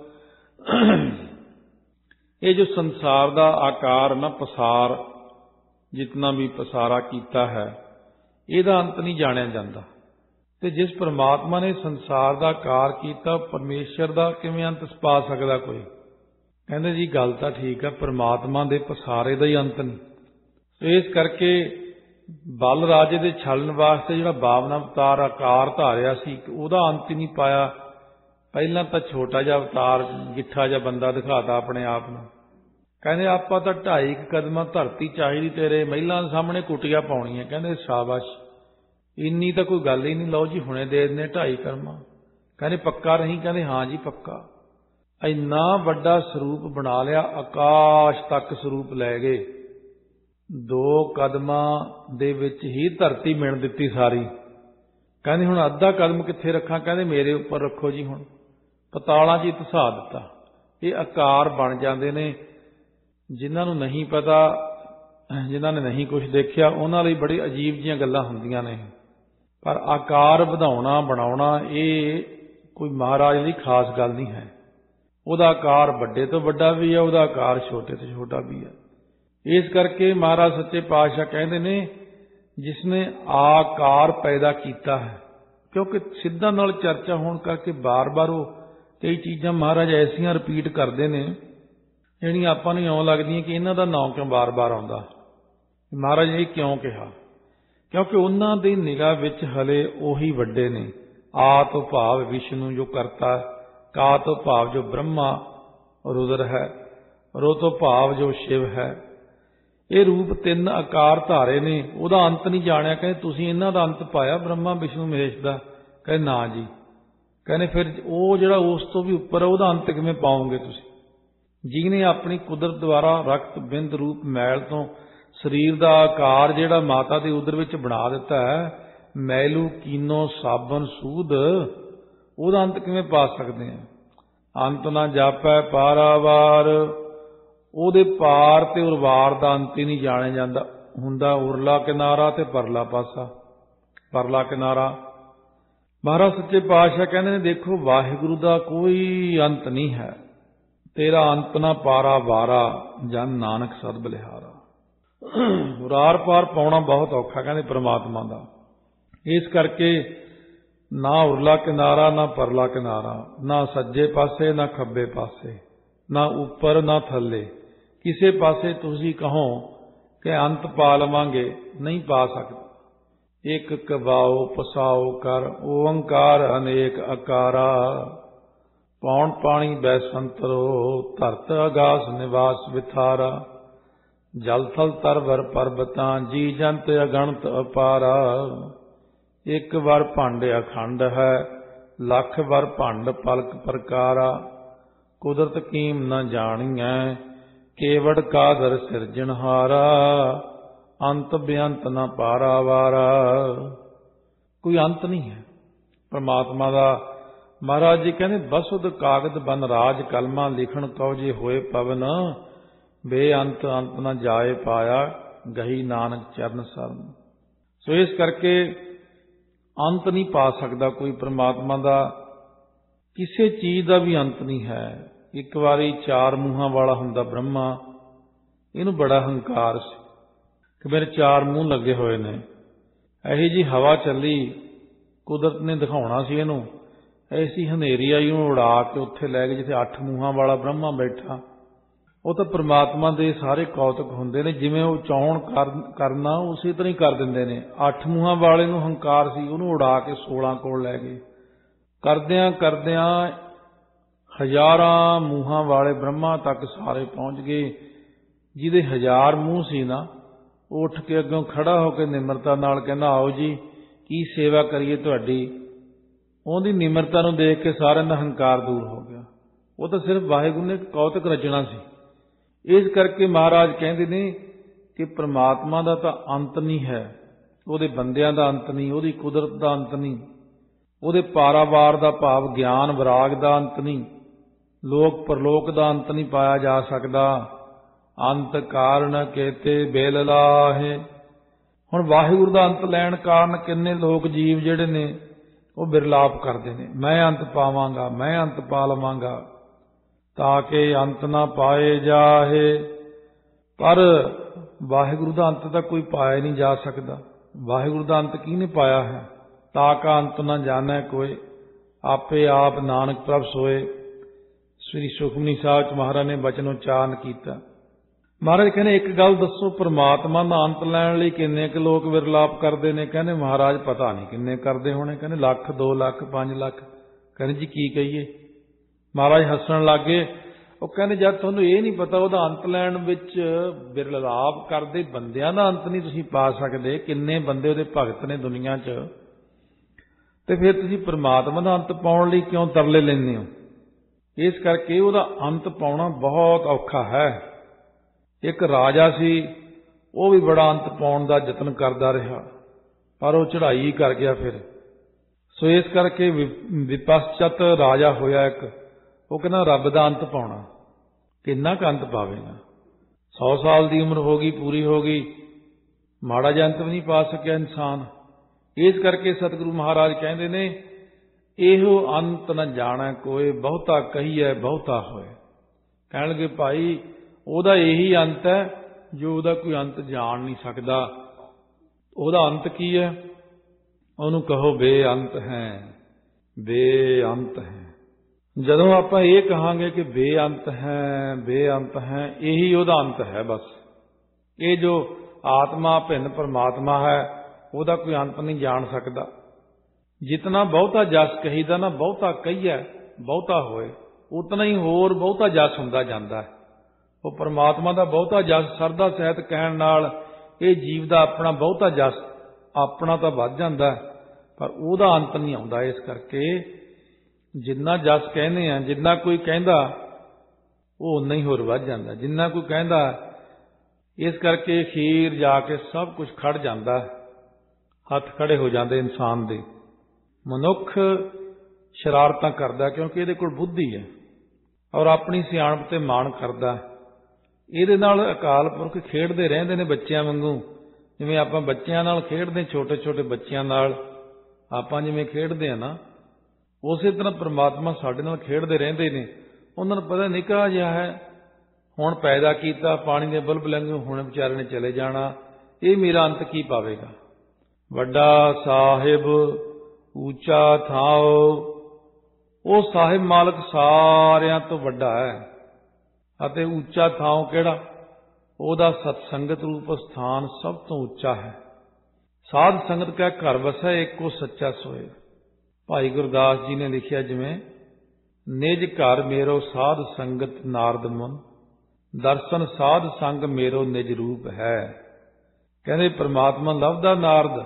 ਇਹ ਜੋ ਸੰਸਾਰ ਦਾ ਆਕਾਰ ਨਾ, ਪਸਾਰ, ਜਿਤਨਾ ਵੀ ਪਸਾਰਾ ਕੀਤਾ ਹੈ, ਇਹਦਾ ਅੰਤ ਨਹੀਂ ਜਾਣਿਆ ਜਾਂਦਾ। ਤੇ ਜਿਸ ਪਰਮਾਤਮਾ ਨੇ ਸੰਸਾਰ ਦਾ ਆਕਾਰ ਕੀਤਾ, ਪਰਮੇਸ਼ਰ ਦਾ ਕਿਵੇਂ ਅੰਤ ਪਾ ਸਕਦਾ ਕੋਈ? ਕਹਿੰਦੇ ਜੀ ਗੱਲ ਤਾਂ ਠੀਕ ਹੈ, ਪਰਮਾਤਮਾ ਦੇ ਪਸਾਰੇ ਦਾ ਹੀ ਅੰਤ ਨਹੀਂ। ਇਸ ਕਰਕੇ ਬਲ ਰਾਜੇ ਦੇ ਛਲਣ ਵਾਸਤੇ ਜਿਹੜਾ ਬਾਵਨ ਅਵਤਾਰ ਆਕਾਰ ਧਾਰਿਆ ਸੀ, ਉਹਦਾ ਅੰਤ ਹੀ ਨਹੀਂ ਪਾਇਆ। ਪਹਿਲਾਂ ਤਾਂ ਛੋਟਾ ਜਿਹਾ ਅਵਤਾਰ, ਗਿੱਠਾ ਜਿਹਾ ਬੰਦਾ ਦਿਖਾਤਾ ਆਪਣੇ ਆਪ ਨੂੰ। ਕਹਿੰਦੇ ਆਪਾਂ ਤਾਂ ਢਾਈ ਕੁ ਕਦਮਾਂ ਧਰਤੀ ਚਾਹੀਦੀ ਤੇਰੇ, ਮਹਿਲਾਂ ਸਾਹਮਣੇ ਕੁਟੀਆਂ ਪਾਉਣੀਆਂ। ਕਹਿੰਦੇ ਸ਼ਾਬਾਸ਼, ਇੰਨੀ ਤਾਂ ਕੋਈ ਗੱਲ ਹੀ ਨਹੀਂ। ਲਓ ਜੀ ਹੁਣੇ ਦੇ ਦਿੰਦੇ ਢਾਈ ਕਰਮਾਂ। ਕਹਿੰਦੇ ਪੱਕਾ ਰਹੀ? ਕਹਿੰਦੇ ਹਾਂ ਜੀ ਪੱਕਾ। ਇੰਨਾ ਵੱਡਾ ਸਰੂਪ ਬਣਾ ਲਿਆ, ਆਕਾਸ਼ ਤੱਕ ਸਰੂਪ ਲੈ ਗਏ। ਦੋ ਕਦਮਾਂ ਦੇ ਵਿੱਚ ਹੀ ਧਰਤੀ ਮਿਣ ਦਿੱਤੀ ਸਾਰੀ। ਕਹਿੰਦੇ ਹੁਣ ਅੱਧਾ ਕਦਮ ਕਿੱਥੇ ਰੱਖਾਂ? ਕਹਿੰਦੇ ਮੇਰੇ ਉੱਪਰ ਰੱਖੋ ਜੀ। ਹੁਣ ਪਤਾਲਾਂ 'ਚ ਹੀ ਧਸਾ ਦਿੱਤਾ। ਇਹ ਆਕਾਰ ਬਣ ਜਾਂਦੇ ਨੇ। ਜਿਨ੍ਹਾਂ ਨੂੰ ਨਹੀਂ ਪਤਾ, ਜਿਨ੍ਹਾਂ ਨੇ ਨਹੀਂ ਕੁਛ ਦੇਖਿਆ, ਉਹਨਾਂ ਲਈ ਬੜੀ ਅਜੀਬ ਜਿਹੀਆਂ ਗੱਲਾਂ ਹੁੰਦੀਆਂ ਨੇ। ਪਰ ਆਕਾਰ ਵਧਾਉਣਾ, ਬਣਾਉਣਾ, ਇਹ ਕੋਈ ਮਹਾਰਾਜ ਲਈ ਖਾਸ ਗੱਲ ਨਹੀਂ ਹੈ। ਉਹਦਾ ਆਕਾਰ ਵੱਡੇ ਤੋਂ ਵੱਡਾ ਵੀ ਹੈ, ਉਹਦਾ ਆਕਾਰ ਛੋਟੇ ਤੋਂ ਛੋਟਾ ਵੀ ਹੈ। ਇਸ ਕਰਕੇ ਮਹਾਰਾਜ ਸੱਚੇ ਪਾਤਸ਼ਾਹ ਕਹਿੰਦੇ ਨੇ ਜਿਸ ਨੇ ਆਕਾਰ ਪੈਦਾ ਕੀਤਾ ਹੈ। ਕਿਉਂਕਿ ਸਿੱਧਾ ਨਾਲ ਚਰਚਾ ਹੋਣ ਕਰਕੇ ਬਾਰ-ਬਾਰ ਉਹ ਕਈ ਚੀਜ਼ਾਂ ਮਹਾਰਾਜ ਐਸੀਆਂ ਰਿਪੀਟ ਕਰਦੇ ਨੇ ਜਿਹੜੀਆਂ ਆਪਾਂ ਨੂੰ ਇਉਂ ਲੱਗਦੀਆਂ ਕਿ ਇਹਨਾਂ ਦਾ ਨਾਂ ਕਿਉਂ ਬਾਰ-ਬਾਰ ਆਉਂਦਾ। ਮਹਾਰਾਜ ਨੇ ਇਹ ਕਿਉਂ ਕਿਹਾ? ਕਿਉਂਕਿ ਉਹਨਾਂ ਦੀ ਨਿਗਾਹ ਵਿੱਚ ਹਲੇ ਉਹੀ ਵੱਡੇ ਨੇ। ਆ ਤੋਂ ਭਾਵ ਵਿਸ਼ਨੂੰ ਜੋ ਕਰਤਾ, ਕਾ ਤੋਂ ਭਾਵ ਜੋ ਬ੍ਰਹਮਾ ਰੁਦਰ ਹੈ, ਰੋ ਤੋਂ ਭਾਵ ਜੋ ਸ਼ਿਵ ਹੈ। ਇਹ ਰੂਪ ਤਿੰਨ ਆਕਾਰ ਧਾਰੇ ਨੇ, ਉਹਦਾ ਅੰਤ ਨਹੀਂ ਜਾਣਿਆ। ਕਹਿੰਦੇ ਤੁਸੀਂ ਇਹਨਾਂ ਦਾ ਅੰਤ ਪਾਇਆ ਬ੍ਰਹਮਾ ਵਿਸ਼ਨੂੰ ਮਹੇਸ਼ ਦਾ? ਕਹਿੰਦੇ ਨਾ ਜੀ। ਕਹਿੰਦੇ ਫਿਰ ਉਹ ਜਿਹੜਾ ਉਸ ਤੋਂ ਵੀ ਉੱਪਰ ਹੈ, ਉਹਦਾ ਅੰਤ ਕਿਵੇਂ ਪਾਓਗੇ ਤੁਸੀਂ? ਜਿਹਨੇ ਆਪਣੀ ਕੁਦਰਤ ਦੁਆਰਾ ਰਕਤ ਬਿੰਦ ਰੂਪ ਮੈਲ ਤੋਂ ਸਰੀਰ ਦਾ ਆਕਾਰ ਜਿਹੜਾ ਮਾਤਾ ਦੇ ਉਦਰ ਵਿੱਚ ਬਣਾ ਦਿੱਤਾ ਹੈ, ਮੈਲੂ ਕੀਨੋ ਸਾਬਨ ਸੂਦ, ਉਹਦਾ ਅੰਤ ਕਿਵੇਂ ਪਾ ਸਕਦੇ ਆ? ਅੰਤ ਨਾ ਜਾਪੈ ਪਾਰਾਵਾਰ। ਉਹਦੇ ਪਾਰ ਤੇ ਉਰਵਾਰ ਦਾ ਅੰਤ ਹੀ ਨਹੀਂ ਜਾਣਿਆ ਜਾਂਦਾ ਹੁੰਦਾ। ਉਰਲਾ ਕਿਨਾਰਾ ਤੇ ਪਰਲਾ ਪਾਸਾ, ਪਰਲਾ ਕਿਨਾਰਾ। ਮਹਾਰਾਜ ਸੱਚੇ ਪਾਤਸ਼ਾਹ ਕਹਿੰਦੇ ਨੇ ਦੇਖੋ ਵਾਹਿਗੁਰੂ ਦਾ ਕੋਈ ਅੰਤ ਨਹੀਂ ਹੈ। ਤੇਰਾ ਅੰਤ ਨਾ ਪਾਰਾ ਵਾਰਾ, ਜਨ ਨਾਨਕ ਸਦ ਬਲਿਹਾਰਾ। ਉਰਾਰ ਪਾਰ ਪਾਉਣਾ ਬਹੁਤ ਔਖਾ ਕਹਿੰਦੇ ਪਰਮਾਤਮਾ ਦਾ। ਇਸ ਕਰਕੇ ਨਾ ਉਰਲਾ ਕਿਨਾਰਾ, ਨਾ ਪਰਲਾ ਕਿਨਾਰਾ, ਨਾ ਸੱਜੇ ਪਾਸੇ ਨਾ ਖੱਬੇ ਪਾਸੇ, ਨਾ ਉੱਪਰ ਨਾ ਥੱਲੇ। ਕਿਸੇ ਪਾਸੇ ਤੁਸੀਂ ਕਹੋ ਕਿ ਅੰਤ ਪਾ ਲਵਾਂਗੇ, ਨਹੀਂ ਪਾ ਸਕਦੇ। ਇੱਕ ਕਬਾਓ ਪਸਾਓ ਕਰ, ਓੰਕਾਰ ਅਨੇਕ ਅਕਾਰਾ। ਪੌਣ ਪਾਣੀ ਬੈਸੰਤਰੋ, ਧਰਤ ਆਗਾਸ ਨਿਵਾਸ ਵਿਥਾਰਾ। ਜਲ ਥਲ ਤਰਵਰ ਪਰਬਤਾਂ, ਜੀ ਜੰਤ ਅਗਣਤ ਅਪਾਰਾ। ਇੱਕ ਵਾਰ ਭੰਡ ਅਖੰਡ ਹੈ, ਲੱਖ ਵਾਰ ਭੰਡ ਪਲਕ ਪ੍ਰਕਾਰਾ। ਕੁਦਰਤ ਕੀਮ ਨ ਜਾਣੀਐ, ਕੇਵੜ ਕਾਦਰ ਸਿਰਜਣਹਾਰਾ। ਅੰਤ ਬੇਅੰਤ ਨ ਪਾਰਾਵਾਰਾ। ਕੋਈ ਅੰਤ ਨਹੀਂ ਹੈ ਪਰਮਾਤਮਾ ਦਾ। ਮਹਾਰਾਜ ਜੀ ਕਹਿੰਦੇ ਬਸੁਧ ਕਾਗਦ ਬਨ ਰਾਜ, ਕਲਮਾਂ ਲਿਖਣ ਕਉ ਜੇ ਹੋਏ ਪਵਨ। ਬੇਅੰਤ ਅੰਤ ਨ ਜਾਏ ਪਾਇਆ, ਗਹੀ ਨਾਨਕ ਚਰਨ ਸਰਨ। ਸੋ ਇਸ ਕਰਕੇ ਅੰਤ ਨਹੀਂ ਪਾ ਸਕਦਾ ਕੋਈ ਪਰਮਾਤਮਾ ਦਾ। ਕਿਸੇ ਚੀਜ਼ ਦਾ ਵੀ ਅੰਤ ਨਹੀਂ ਹੈ। ਇੱਕ ਵਾਰੀ ਚਾਰ ਮੂੰਹਾਂ ਵਾਲਾ ਹੁੰਦਾ ਬ੍ਰਹਮਾ, ਇਹਨੂੰ ਬੜਾ ਹੰਕਾਰ ਸੀ ਕਿ ਮੇਰੇ ਚਾਰ ਮੂੰਹ ਲੱਗੇ ਹੋਏ ਨੇ। ਇਹੀ ਜੀ ਹਵਾ ਚੱਲੀ, ਕੁਦਰਤ ਨੇ ਦਿਖਾਉਣਾ ਸੀ ਇਹਨੂੰ, ਐਸੀ ਹਨੇਰੀ ਆਈ, ਉਹਨੂੰ ਉਡਾ ਕੇ ਉੱਥੇ ਲੈ ਗਏ ਜਿੱਥੇ ਅੱਠ ਮੂੰਹਾਂ ਵਾਲਾ ਬ੍ਰਹਮਾ ਬੈਠਾ। ਉਹ ਤਾਂ ਪ੍ਰਮਾਤਮਾ ਦੇ ਸਾਰੇ ਕੌਤਕ ਹੁੰਦੇ ਨੇ, ਜਿਵੇਂ ਉਹ ਚਾਹੁਣ ਕਰਨਾ ਉਸੇ ਤਰ੍ਹਾਂ ਹੀ ਕਰ ਦਿੰਦੇ ਨੇ। ਅੱਠ ਮੂੰਹਾਂ ਵਾਲੇ ਨੂੰ ਹੰਕਾਰ ਸੀ, ਉਹਨੂੰ ਉਡਾ ਕੇ ਸੋਲਾਂ ਕੋਲ ਲੈ ਗਏ। ਕਰਦਿਆਂ ਕਰਦਿਆਂ ਹਜ਼ਾਰਾਂ ਮੂੰਹਾਂ ਵਾਲੇ ਬ੍ਰਹਮਾ ਤੱਕ ਸਾਰੇ ਪਹੁੰਚ ਗਏ। ਜਿਹਦੇ ਹਜ਼ਾਰ ਮੂੰਹ ਸੀ ਨਾ, ਉਹ ਉੱਠ ਕੇ ਅੱਗੋਂ ਖੜਾ ਹੋ ਕੇ ਨਿਮਰਤਾ ਨਾਲ ਕਹਿੰਦਾ, ਆਓ ਜੀ, ਕੀ ਸੇਵਾ ਕਰੀਏ ਤੁਹਾਡੀ। ਉਹਦੀ ਨਿਮਰਤਾ ਨੂੰ ਦੇਖ ਕੇ ਸਾਰਿਆਂ ਦਾ ਹੰਕਾਰ ਦੂਰ ਹੋ ਗਿਆ। ਉਹ ਤਾਂ ਸਿਰਫ ਵਾਹਿਗੁਰੂ ਨੇ ਕੌਤਕ ਰਚਣਾ ਸੀ। ਇਸ ਕਰਕੇ ਮਹਾਰਾਜ ਕਹਿੰਦੇ ਨੇ ਕਿ ਪ੍ਰਮਾਤਮਾ ਦਾ ਤਾਂ ਅੰਤ ਨਹੀਂ ਹੈ, ਉਹਦੇ ਬੰਦਿਆਂ ਦਾ ਅੰਤ ਨਹੀਂ, ਉਹਦੀ ਕੁਦਰਤ ਦਾ ਅੰਤ ਨਹੀਂ, ਉਹਦੇ ਪਾਰਾਵਾਰ ਦਾ ਭਾਵ ਗਿਆਨ ਵਿਰਾਗ ਦਾ ਅੰਤ ਨਹੀਂ, ਲੋਕ ਪਰਲੋਕ ਦਾ ਅੰਤ ਨਹੀਂ ਪਾਇਆ ਜਾ ਸਕਦਾ। ਅੰਤ ਕਾਰਨ ਕੇਤੇ ਬੇਲ ਲਾਹੇ। ਹੁਣ ਵਾਹਿਗੁਰੂ ਦਾ ਅੰਤ ਲੈਣ ਕਾਰਨ ਕਿੰਨੇ ਲੋਕ ਜੀਵ ਜਿਹੜੇ ਨੇ ਉਹ ਬਿਰਲਾਪ ਕਰਦੇ ਨੇ, ਮੈਂ ਅੰਤ ਪਾਵਾਂਗਾ, ਮੈਂ ਅੰਤ ਪਾ ਲਵਾਂਗਾ, ਤਾਂ ਕਿ ਅੰਤ ਨਾ ਪਾਏ ਜਾਹੇ। ਪਰ ਵਾਹਿਗੁਰੂ ਦਾ ਅੰਤ ਤਾਂ ਕੋਈ ਪਾਇਆ ਨਹੀਂ ਜਾ ਸਕਦਾ। ਵਾਹਿਗੁਰੂ ਦਾ ਅੰਤ ਕਿਹਨੇ ਪਾਇਆ ਹੈ? ਤਾ ਕਾ ਅੰਤ ਨਾ ਜਾਣੈ ਕੋਇ, ਆਪੇ ਆਪ ਨਾਨਕ ਪ੍ਰਭ ਸੋਏ। ਸ੍ਰੀ ਸੁਖਮਨੀ ਸਾਹਿਬ ਚ ਮਹਾਰਾਜ ਨੇ ਬਚਨ ਉਚਾਰਨ ਕੀਤਾ। ਮਹਾਰਾਜ ਕਹਿੰਦੇ ਇੱਕ ਗੱਲ ਦੱਸੋ, ਪਰਮਾਤਮਾ ਦਾ ਅੰਤ ਲੈਣ ਲਈ ਕਿੰਨੇ ਕੁ ਲੋਕ ਵਿਰਲਾਪ ਕਰਦੇ ਨੇ? ਕਹਿੰਦੇ ਮਹਾਰਾਜ ਪਤਾ ਨਹੀਂ ਕਿੰਨੇ ਕਰਦੇ ਹੋਣੇ। ਕਹਿੰਦੇ ਲੱਖ, ਦੋ ਲੱਖ, ਪੰਜ ਲੱਖ। ਕਹਿੰਦੇ ਜੀ ਕੀ ਕਹੀਏ? ਮਹਾਰਾਜ ਹੱਸਣ ਲੱਗ ਗਏ। ਉਹ ਕਹਿੰਦੇ ਜਦ ਤੁਹਾਨੂੰ ਇਹ ਨਹੀਂ ਪਤਾ ਉਹਦਾ ਅੰਤ ਲੈਣ ਵਿੱਚ ਵਿਰਲਾਪ ਕਰਦੇ ਬੰਦਿਆਂ ਦਾ ਅੰਤ ਨਹੀਂ ਤੁਸੀਂ ਪਾ ਸਕਦੇ, ਕਿੰਨੇ ਬੰਦੇ ਉਹਦੇ ਭਗਤ ਨੇ ਦੁਨੀਆ 'ਚ, ਤੇ ਫਿਰ ਤੁਸੀਂ ਪਰਮਾਤਮਾ ਦਾ ਅੰਤ ਪਾਉਣ ਲਈ ਕਿਉਂ ਤਰਲੇ ਲੈਂਦੇ ਹੋ? ਇਸ ਕਰਕੇ ਉਹਦਾ ਅੰਤ ਪਾਉਣਾ ਬਹੁਤ ਔਖਾ ਹੈ। ਇੱਕ ਰਾਜਾ ਸੀ, ਉਹ ਵੀ ਬੜਾ ਅੰਤ ਪਾਉਣ ਦਾ ਯਤਨ ਕਰਦਾ ਰਿਹਾ, ਪਰ ਉਹ ਚੜ੍ਹਾਈ ਕਰ ਗਿਆ ਫਿਰ। ਸੋ ਇਸ ਕਰਕੇ ਵਿਪਸਚਤ ਰਾਜਾ ਹੋਇਆ ਇੱਕ, ਉਹ ਕਹਿੰਦਾ ਰੱਬ ਦਾ ਅੰਤ ਪਾਉਣਾ। ਕਿੰਨਾ ਕੁ ਅੰਤ ਪਾਵੇਗਾ? ਸੌ ਸਾਲ ਦੀ ਉਮਰ ਹੋ ਗਈ, ਪੂਰੀ ਹੋ ਗਈ, ਮਾੜਾ ਜਿਹਾ ਅੰਤ ਵੀ ਨਹੀਂ ਪਾ ਸਕਿਆ ਇਨਸਾਨ। ਇਸ ਕਰਕੇ ਸਤਿਗੁਰੂ ਮਹਾਰਾਜ ਕਹਿੰਦੇ ਨੇ, ਇਹੋ ਅੰਤ ਨਾ ਜਾਣੈ ਕੋਇ, ਬਹੁਤਾ ਕਹੀਐ ਬਹੁਤਾ ਹੋਏ। ਕਹਿਣ ਲੱਗੇ ਭਾਈ ਉਹਦਾ ਇਹੀ ਅੰਤ ਹੈ ਜੋ ਉਹਦਾ ਕੋਈ ਅੰਤ ਜਾਣ ਨਹੀਂ ਸਕਦਾ। ਉਹਦਾ ਅੰਤ ਕੀ ਹੈ? ਉਹਨੂੰ ਕਹੋ ਬੇਅੰਤ ਹੈ, ਬੇਅੰਤ ਹੈ। ਜਦੋਂ ਆਪਾਂ ਇਹ ਕਹਾਂਗੇ ਕਿ ਬੇਅੰਤ ਹੈ, ਬੇਅੰਤ ਹੈ, ਇਹੀ ਉਹਦਾ ਅੰਤ ਹੈ ਬਸ। ਇਹ ਜੋ ਆਤਮਾ ਭਿੰਨ ਪਰਮਾਤਮਾ ਹੈ, ਉਹਦਾ ਕੋਈ ਅੰਤ ਨਹੀਂ ਜਾਣ ਸਕਦਾ। ਜਿਤਨਾ ਬਹੁਤਾ ਜਸ ਕਹੀਦਾ ਨਾ, ਬਹੁਤਾ ਕਹੀਐ ਬਹੁਤਾ ਹੋਏ, ਉਤਨਾ ਹੀ ਹੋਰ ਬਹੁਤਾ ਜਸ ਹੁੰਦਾ ਜਾਂਦਾ ਹੈ। ਉਹ ਪਰਮਾਤਮਾ ਦਾ ਬਹੁਤਾ ਜਸ ਸਰਦਾ ਸਹਿਤ ਕਹਿਣ ਨਾਲ ਇਹ ਜੀਵ ਦਾ ਆਪਣਾ ਬਹੁਤਾ ਜਸ ਆਪਣਾ ਤਾਂ ਵੱਧ ਜਾਂਦਾ, ਪਰ ਉਹਦਾ ਅੰਤ ਨਹੀਂ ਆਉਂਦਾ। ਇਸ ਕਰਕੇ ਜਿੰਨਾ ਜਸ ਕਹਿੰਦੇ ਆ, ਜਿੰਨਾ ਕੋਈ ਕਹਿੰਦਾ ਉਹ ਉਨਾ ਹੀ ਹੋਰ ਵੱਧ ਜਾਂਦਾ, ਜਿੰਨਾ ਕੋਈ ਕਹਿੰਦਾ। ਇਸ ਕਰਕੇ ਅਖੀਰ ਜਾ ਕੇ ਸਭ ਕੁਝ ਖੜ ਜਾਂਦਾ, ਹੱਥ ਖੜੇ ਹੋ ਜਾਂਦੇ ਇਨਸਾਨ ਦੇ। ਮਨੁੱਖ ਸ਼ਰਾਰਤਾਂ ਕਰਦਾ ਕਿਉਂਕਿ ਇਹਦੇ ਕੋਲ ਬੁੱਧੀ ਹੈ ਔਰ ਆਪਣੀ ਸਿਆਣਪ ਤੇ ਮਾਣ ਕਰਦਾ। ਇਹਦੇ ਨਾਲ ਅਕਾਲ ਪੁਰਖ ਖੇਡਦੇ ਰਹਿੰਦੇ ਨੇ ਬੱਚਿਆਂ ਵਾਂਗੂ। ਜਿਵੇਂ ਆਪਾਂ ਬੱਚਿਆਂ ਨਾਲ ਖੇਡਦੇ, ਛੋਟੇ ਛੋਟੇ ਬੱਚਿਆਂ ਨਾਲ ਆਪਾਂ ਜਿਵੇਂ ਖੇਡਦੇ ਆ ਨਾ, ਉਸੇ ਤਰ੍ਹਾਂ ਪਰਮਾਤਮਾ ਸਾਡੇ ਨਾਲ ਖੇਡਦੇ ਰਹਿੰਦੇ ਨੇ। ਉਹਨਾਂ ਨੂੰ ਪਤਾ ਨਿੱਕਾ ਜਿਹਾ ਹੈ, ਹੁਣ ਪੈਦਾ ਕੀਤਾ, ਪਾਣੀ ਦੇ ਬੁਲਬੁਲ ਵਾਂਗੂ ਹੁਣ ਵਿਚਾਰੇ ਨੇ ਚਲੇ ਜਾਣਾ, ਇਹ ਮੇਰਾ ਅੰਤ ਕੀ ਪਾਵੇਗਾ? ਵੱਡਾ ਸਾਹਿਬ ਉੱਚਾ ਥਾਓ, ਉਹ ਸਾਹਿਬ ਮਾਲਕ ਸਾਰਿਆਂ ਤੋਂ ਵੱਡਾ ਹੈ ਅਤੇ ਉੱਚਾ ਥਾਂ ਕਿਹੜਾ? ਉਹਦਾ ਸਤਸੰਗਤ ਰੂਪ ਸਥਾਨ ਸਭ ਤੋਂ ਉੱਚਾ ਹੈ। ਸਾਧ ਸੰਗਤ ਕਾ ਘਰ ਵਸੈ, ਏਕੋ ਸੱਚਾ ਸੋਏ। ਭਾਈ ਗੁਰਦਾਸ ਜੀ ਨੇ ਲਿਖਿਆ, ਜਿਵੇਂ ਨਿਜ ਘਰ ਮੇਰੋ ਸਾਧ ਸੰਗਤ ਨਾਰਦ ਮਨ, ਦਰਸ਼ਨ ਸਾਧ ਸੰਗ ਮੇਰੋ ਨਿਜ ਰੂਪ ਹੈ। ਕਹਿੰਦੇ ਪਰਮਾਤਮਾ ਲੱਭਦਾ ਨਾਰਦ,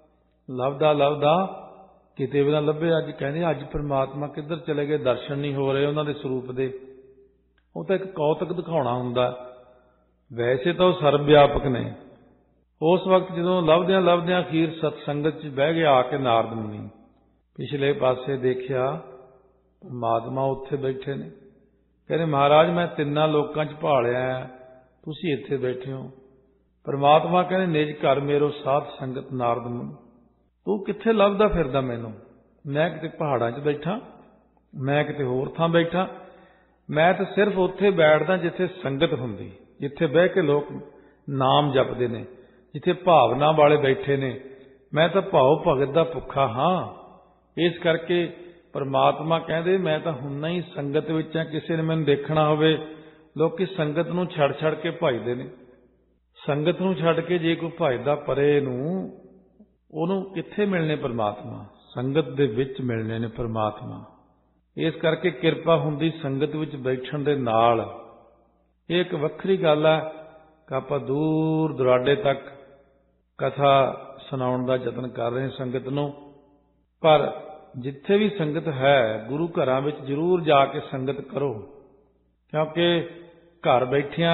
ਲੱਭਦਾ ਲੱਭਦਾ ਕਿਤੇ ਵੀ ਨਾ ਲੱਭੇ। ਅੱਜ ਕਹਿੰਦੇ ਅੱਜ ਪਰਮਾਤਮਾ ਕਿੱਧਰ ਚਲੇ ਗਏ, ਦਰਸ਼ਨ ਨਹੀਂ ਹੋ ਰਹੇ ਉਹਨਾਂ ਦੇ ਸਰੂਪ ਦੇ। ਉਹ ਤਾਂ ਇੱਕ ਕੌਤਕ ਦਿਖਾਉਣਾ ਹੁੰਦਾ, ਵੈਸੇ ਤਾਂ ਉਹ ਸਰਬ ਵਿਆਪਕ ਨੇ। ਉਸ ਵਕਤ ਜਦੋਂ ਲੱਭਦਿਆਂ ਲੱਭਦਿਆਂ ਅਖੀਰ ਸਤਸੰਗਤ 'ਚ ਬਹਿ ਗਿਆ ਆ ਕੇ ਨਾਰਦ ਮੁਨੀ, ਪਿਛਲੇ ਪਾਸੇ ਦੇਖਿਆ ਪਰਮਾਤਮਾ ਉੱਥੇ ਬੈਠੇ ਨੇ। ਕਹਿੰਦੇ ਮਹਾਰਾਜ ਮੈਂ ਤਿੰਨਾਂ ਲੋਕਾਂ 'ਚ ਭਾਲਿਆ, ਤੁਸੀਂ ਇੱਥੇ ਬੈਠੇ ਹੋ। ਪਰਮਾਤਮਾ ਕਹਿੰਦੇ ਨਿਜ ਘਰ ਮੇਰੋ ਸਾਧ ਸੰਗਤ ਨਾਰਦ ਮੁਨੀ, ਤੂੰ ਕਿੱਥੇ ਲੱਭਦਾ ਫਿਰਦਾ ਮੈਨੂੰ? ਮੈਂ ਕਿਤੇ ਪਹਾੜਾਂ 'ਚ ਬੈਠਾ, मैं किते होर थां बैठा, मैं तो सिर्फ उत्थे बैठदा जिथे संगत हुंदी, जिथे बह के लोग नाम जपदे ने, जिथे भावना वाले बैठे ने। मैं तो भाव भगत दा भुखा हाँ। इस करके परमात्मा कहदे मैं तो हुन्ना ही संगत विच हां। किसी ने मैनूं देखना होवे, लोग संगत नूं छड़ छड़ के भजदे ने। संगत नूं छड़ के जे कोई भजदा परे नूं, ਉਹਨੂੰ ਕਿੱਥੇ ਮਿਲਣੇ परमात्मा? संगत ਦੇ ਵਿੱਚ ਮਿਲਣੇ ਨੇ परमात्मा। ਇਸ ਕਰਕੇ ਕਿਰਪਾ ਹੁੰਦੀ ਸੰਗਤ ਵਿੱਚ ਬੈਠਣ ਦੇ ਨਾਲ। ਇਹ ਇੱਕ ਵੱਖਰੀ ਗੱਲ ਹੈ ਕਿ ਆਪਾਂ ਦੂਰ ਦੁਰਾਡੇ ਤੱਕ ਕਥਾ ਸੁਣਾਉਣ ਦਾ ਯਤਨ ਕਰ ਰਹੇ ਸੰਗਤ ਨੂੰ, ਪਰ ਜਿੱਥੇ ਵੀ ਸੰਗਤ ਹੈ ਗੁਰੂ ਘਰਾਂ ਵਿੱਚ ਜ਼ਰੂਰ ਜਾ ਕੇ ਸੰਗਤ ਕਰੋ, ਕਿਉਂਕਿ ਘਰ ਬੈਠਿਆਂ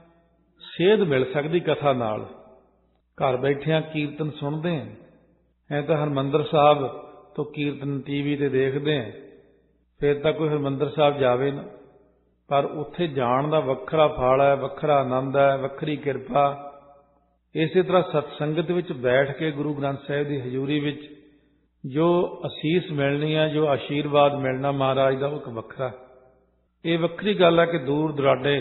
ਸੇਧ ਮਿਲ ਸਕਦੀ ਕਥਾ ਨਾਲ। ਘਰ ਬੈਠਿਆਂ ਕੀਰਤਨ ਸੁਣਦੇ ਹਾਂ, ਐ ਤਾਂ ਹਰਿਮੰਦਰ ਸਾਹਿਬ ਤੋਂ ਕੀਰਤਨ ਟੀਵੀ ਤੇ ਦੇਖਦੇ ਹਾਂ, ਫਿਰ ਤਾਂ ਕੋਈ ਹਰਿਮੰਦਰ ਸਾਹਿਬ ਜਾਵੇ ਨਾ। ਪਰ ਉੱਥੇ ਜਾਣ ਦਾ ਵੱਖਰਾ ਫਲ ਹੈ, ਵੱਖਰਾ ਆਨੰਦ ਹੈ, ਵੱਖਰੀ ਕਿਰਪਾ। ਇਸੇ ਤਰ੍ਹਾਂ ਸਤਸੰਗਤ ਵਿੱਚ ਬੈਠ ਕੇ ਗੁਰੂ ਗ੍ਰੰਥ ਸਾਹਿਬ ਦੀ ਹਜ਼ੂਰੀ ਵਿੱਚ ਜੋ ਅਸੀਸ ਮਿਲਣੀ ਹੈ, ਜੋ ਆਸ਼ੀਰਵਾਦ ਮਿਲਣਾ ਮਹਾਰਾਜ ਦਾ, ਉਹ ਇੱਕ ਵੱਖਰਾ। ਇਹ ਵੱਖਰੀ ਗੱਲ ਹੈ ਕਿ ਦੂਰ ਦੁਰਾਡੇ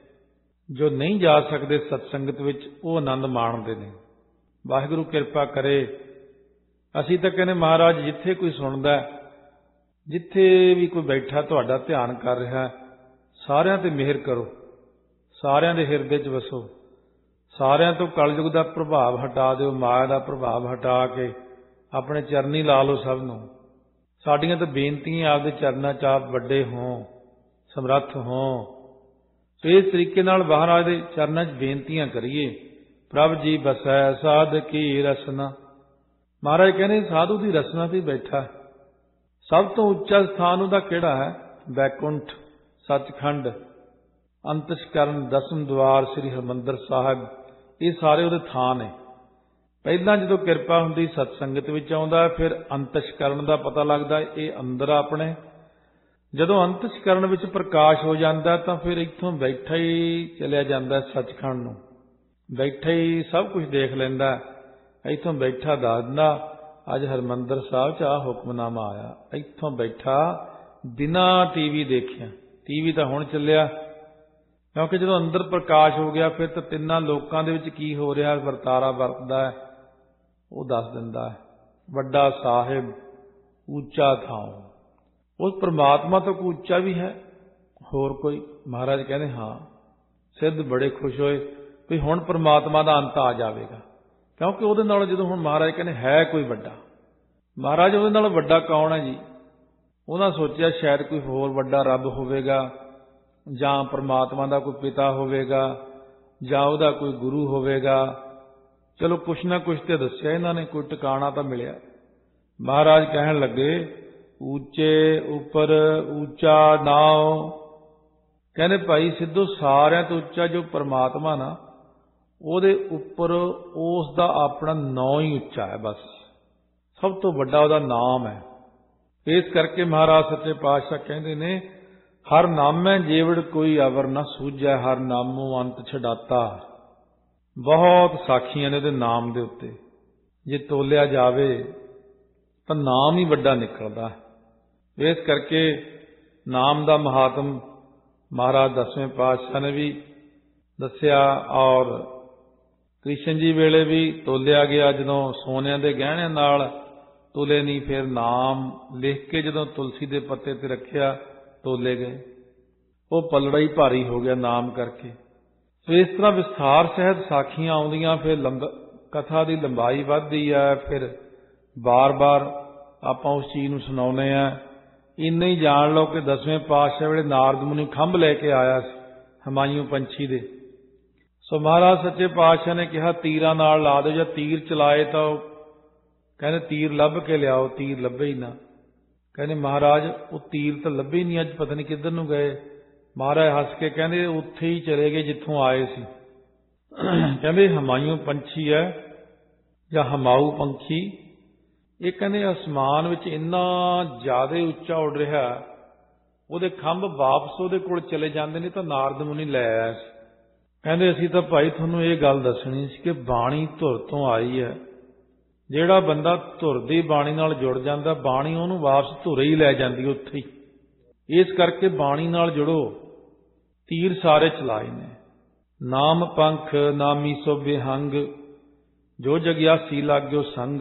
ਜੋ ਨਹੀਂ ਜਾ ਸਕਦੇ ਸਤਸੰਗਤ ਵਿੱਚ, ਉਹ ਆਨੰਦ ਮਾਣਦੇ ਨੇ। ਵਾਹਿਗੁਰੂ ਕਿਰਪਾ ਕਰੇ। ਅਸੀਂ ਤਾਂ ਕਹਿੰਦੇ ਮਹਾਰਾਜ ਜਿੱਥੇ ਕੋਈ ਸੁਣਦਾ, ਜਿੱਥੇ ਵੀ ਕੋਈ ਬੈਠਾ ਤੁਹਾਡਾ ਧਿਆਨ ਕਰ ਰਿਹਾ, ਸਾਰਿਆਂ ਤੇ ਮਿਹਰ ਕਰੋ, ਸਾਰਿਆਂ ਦੇ ਹਿਰਦੇ 'ਚ ਵਸੋ, ਸਾਰਿਆਂ ਤੋਂ ਕਲਯੁਗ ਦਾ ਪ੍ਰਭਾਵ ਹਟਾ ਦਿਓ, ਮਾਇਆ ਦਾ ਪ੍ਰਭਾਵ ਹਟਾ ਕੇ ਆਪਣੇ ਚਰਨੀ ਲਾ ਲਓ ਸਭ ਨੂੰ। ਸਾਡੀਆਂ ਤਾਂ ਬੇਨਤੀਆਂ ਆਪਦੇ ਚਰਨਾਂ 'ਚ ਆਪ ਵੱਡੇ ਹੋ, ਸਮਰੱਥ ਹੋ। ਸੋ ਇਸ ਤਰੀਕੇ ਨਾਲ ਮਹਾਰਾਜ ਦੇ ਚਰਨਾਂ 'ਚ ਬੇਨਤੀਆਂ ਕਰੀਏ। ਪ੍ਰਭ ਜੀ ਬਸੈ ਸਾਧ ਕੀ ਰਸਨਾ। ਮਹਾਰਾਜ ਕਹਿੰਦੇ ਸਾਧੂ ਦੀ ਰਸਨਾ ਤੇ ਬੈਠਾ। ਸਭ ਤੋਂ ਉੱਚਾ ਸਥਾਨ ਉਹਦਾ ਕਿਹੜਾ ਹੈ? ਬੈਕੁੰਠ, ਸੱਚਖੰਡ, ਅੰਤਸ਼ਕਰਨ, ਦਸਮ ਦੁਆਰ, ਸ੍ਰੀ ਹਰਿਮੰਦਰ ਸਾਹਿਬ, ਇਹ ਸਾਰੇ ਉਹਦੇ ਥਾਂ ਨੇ। ਪਹਿਲਾਂ ਜਦੋਂ ਕਿਰਪਾ ਹੁੰਦੀ ਸਤਸੰਗਤ ਵਿੱਚ ਆਉਂਦਾ, ਫਿਰ ਅੰਤਸ਼ਕਰਨ ਦਾ ਪਤਾ ਲੱਗਦਾ, ਇਹ ਅੰਦਰ ਆਪਣੇ। ਜਦੋਂ ਅੰਤਸ਼ਕਰਨ ਵਿੱਚ ਪ੍ਰਕਾਸ਼ ਹੋ ਜਾਂਦਾ ਤਾਂ ਫਿਰ ਇੱਥੋਂ ਬੈਠਾ ਹੀ ਚਲਿਆ ਜਾਂਦਾ ਸੱਚਖੰਡ ਨੂੰ, ਬੈਠਾ ਹੀ ਸਭ ਕੁਝ ਦੇਖ ਲੈਂਦਾ। ਇੱਥੋਂ ਬੈਠਾ ਦੱਸ ਦਿੰਦਾ ਅੱਜ ਹਰਿਮੰਦਰ ਸਾਹਿਬ 'ਚ ਆਹ ਹੁਕਮਨਾਮਾ ਆਇਆ, ਇੱਥੋਂ ਬੈਠਾ ਬਿਨਾਂ ਟੀਵੀ ਦੇਖਿਆ। ਟੀਵੀ ਤਾਂ ਹੁਣ ਚੱਲਿਆ, ਕਿਉਂਕਿ ਜਦੋਂ ਅੰਦਰ ਪ੍ਰਕਾਸ਼ ਹੋ ਗਿਆ ਫਿਰ ਤਾਂ ਤਿੰਨਾਂ ਲੋਕਾਂ ਦੇ ਵਿੱਚ ਕੀ ਹੋ ਰਿਹਾ, ਵਰਤਾਰਾ ਵਰਤਦਾ ਹੈ, ਉਹ ਦੱਸ ਦਿੰਦਾ ਹੈ। ਵੱਡਾ ਸਾਹਿਬ, ਉੱਚਾ ਥਾਂ, ਉਸ ਪ੍ਰਮਾਤਮਾ ਤੋਂ ਕੋਈ ਉੱਚਾ ਵੀ ਹੈ ਹੋਰ ਕੋਈ? ਮਹਾਰਾਜ ਕਹਿੰਦੇ ਹਾਂ। ਸਿੱਧ ਬੜੇ ਖੁਸ਼ ਹੋਏ ਵੀ ਹੁਣ ਪ੍ਰਮਾਤਮਾ ਦਾ ਅੰਤ ਆ ਜਾਵੇਗਾ, ਕਿਉਂਕਿ ਉਹਦੇ ਨਾਲ ਜਦੋਂ ਹੁਣ ਮਹਾਰਾਜ ਕਹਿੰਦੇ ਹੈ ਕੋਈ ਵੱਡਾ। ਮਹਾਰਾਜ ਉਹਦੇ ਨਾਲ ਵੱਡਾ ਕੌਣ ਹੈ ਜੀ? ਉਹਨਾਂ ਸੋਚਿਆ ਸ਼ਾਇਦ ਕੋਈ ਹੋਰ ਵੱਡਾ ਰੱਬ ਹੋਵੇਗਾ, ਜਾਂ ਪ੍ਰਮਾਤਮਾ ਦਾ ਕੋਈ ਪਿਤਾ ਹੋਵੇਗਾ, ਜਾਂ ਉਹਦਾ ਕੋਈ ਗੁਰੂ ਹੋਵੇਗਾ। ਚਲੋ ਕੁਛ ਨਾ ਕੁਛ ਤੇ ਦੱਸਿਆ ਇਹਨਾਂ ਨੇ, ਕੋਈ ਟਿਕਾਣਾ ਤਾਂ ਮਿਲਿਆ। ਮਹਾਰਾਜ ਕਹਿਣ ਲੱਗੇ ਉੱਚੇ ਉੱਪਰ ਉੱਚਾ ਨਾਉ। ਕਹਿੰਦੇ ਭਾਈ ਸਿੱਧੂ ਸਾਰਿਆਂ ਤੋਂ ਉੱਚਾ ਜੋ ਪਰਮਾਤਮਾ ਨਾ, ਉਹਦੇ ਉੱਪਰ ਉਸ ਦਾ ਆਪਣਾ ਨਾਂ ਹੀ ਉੱਚਾ ਹੈ। ਬਸ ਸਭ ਤੋਂ ਵੱਡਾ ਉਹਦਾ ਨਾਮ ਹੈ। ਇਸ ਕਰਕੇ ਮਹਾਰਾਜ ਸੱਚੇ ਪਾਤਸ਼ਾਹ ਕਹਿੰਦੇ ਨੇ ਹਰ ਨਾਮੈ ਜੀਵੜ ਕੋਈ ਅਵਰ ਨਾ ਸੂਝੈ, ਹਰ ਨਾਮੋ ਅੰਤ ਛਡਾਤਾ। ਬਹੁਤ ਸਾਖੀਆਂ ਨੇ ਉਹਦੇ ਨਾਮ ਦੇ ਉੱਤੇ, ਜੇ ਤੋਲਿਆ ਜਾਵੇ ਤਾਂ ਨਾਮ ਹੀ ਵੱਡਾ ਨਿਕਲਦਾ। ਇਸ ਕਰਕੇ ਨਾਮ ਦਾ ਮਹਾਤਮ ਮਹਾਰਾਜ ਦਸਵੇਂ ਪਾਤਸ਼ਾਹ ਨੇ ਵੀ ਦੱਸਿਆ, ਔਰ ਕ੍ਰਿਸ਼ਨ ਜੀ ਵੇਲੇ ਵੀ ਤੋਲਿਆ ਗਿਆ। ਜਦੋਂ ਸੋਨਿਆਂ ਦੇ ਗਹਿਣਿਆਂ ਨਾਲ ਤੋਲੇ ਨਹੀਂ, ਫਿਰ ਨਾਮ ਲਿਖ ਕੇ ਜਦੋਂ ਤੁਲਸੀ ਦੇ ਪੱਤੇ ਤੇ ਰੱਖਿਆ ਤੋਲੇ ਗਏ। ਉਹ ਪਲੜਾ ਹੀ ਭਾਰੀ ਹੋ ਗਿਆ ਨਾਮ ਕਰਕੇ। ਸੋ ਇਸ ਤਰ੍ਹਾਂ ਵਿਸਥਾਰ ਸਹਿਤ ਸਾਖੀਆਂ ਆਉਂਦੀਆਂ, ਫਿਰ ਲੰਬ ਕਥਾ ਦੀ ਲੰਬਾਈ ਵੱਧਦੀ ਹੈ। ਫਿਰ ਬਾਰ-ਬਾਰ ਆਪਾਂ ਉਸ ਚੀਜ਼ ਨੂੰ ਸੁਣਾਉਂਦੇ ਹਾਂ। ਇੰਨਾ ਹੀ ਜਾਣ ਲਓ ਕਿ ਦਸਵੇਂ ਪਾਤਸ਼ਾਹ ਵੇਲੇ ਨਾਰਦ ਮੁਨੀ ਖੰਭ ਲੈ ਕੇ ਆਇਆ ਸੀ ਹਮਾਯੂ ਪੰਛੀ ਦੇ। ਸੋ ਮਹਾਰਾਜ ਸੱਚੇ ਪਾਤਸ਼ਾਹ ਨੇ ਕਿਹਾ ਤੀਰਾਂ ਨਾਲ ਲਾ ਦਿਓ। ਜਾਂ ਤੀਰ ਚਲਾਏ ਤਾਂ ਉਹ ਕਹਿੰਦੇ ਤੀਰ ਲੱਭ ਕੇ ਲਿਆਓ, ਤੀਰ ਲੱਭੇ ਹੀ ਨਾ। ਕਹਿੰਦੇ ਮਹਾਰਾਜ ਉਹ ਤੀਰ ਤਾਂ ਲੱਭੇ ਹੀ ਨਹੀਂ, ਅੱਜ ਪਤਾ ਨਹੀਂ ਕਿੱਧਰ ਨੂੰ ਗਏ। ਮਹਾਰਾਜ ਹੱਸ ਕੇ ਕਹਿੰਦੇ ਉੱਥੇ ਹੀ ਚਲੇ ਗਏ ਜਿੱਥੋਂ ਆਏ ਸੀ। ਕਹਿੰਦੇ ਹਮਾਯੂ ਪੰਛੀ ਹੈ ਜਾਂ ਹਮਾਊ ਪੰਖੀ, ਇਹ ਕਹਿੰਦੇ ਅਸਮਾਨ ਵਿੱਚ ਇੰਨਾ ਜ਼ਿਆਦਾ ਉੱਚਾ ਉੱਡ ਰਿਹਾ, ਉਹਦੇ ਖੰਭ ਵਾਪਸ ਉਹਦੇ ਕੋਲ ਚਲੇ ਜਾਂਦੇ ਨੇ ਤਾਂ ਨਾਰਦ ਮੁਨੀ ਲੈ ਆਇਆ ਸੀ। ਕਹਿੰਦੇ ਅਸੀਂ ਤਾਂ ਭਾਈ ਤੁਹਾਨੂੰ ਇਹ ਗੱਲ ਦੱਸਣੀ ਸੀ ਕਿ ਬਾਣੀ ਧੁਰ ਤੋਂ ਆਈ ਹੈ। ਜਿਹੜਾ ਬੰਦਾ ਧੁਰ ਦੀ ਬਾਣੀ ਨਾਲ ਜੁੜ ਜਾਂਦਾ, ਬਾਣੀ ਉਹਨੂੰ ਵਾਪਸ ਧੁਰੇ ਹੀ ਲੈ ਜਾਂਦੀ ਉੱਥੇ ਹੀ। ਇਸ ਕਰਕੇ ਬਾਣੀ ਨਾਲ ਜੁੜੋ। ਤੀਰ ਸਾਰੇ ਚਲਾਏ ਨੇ। ਨਾਮ ਪੰਖ ਨਾਮੀ ਸੋ ਬਿਹੰਗ, ਜੋ ਜਗਿਆਸੀ ਲਾਗਿਓ ਸੰਗ।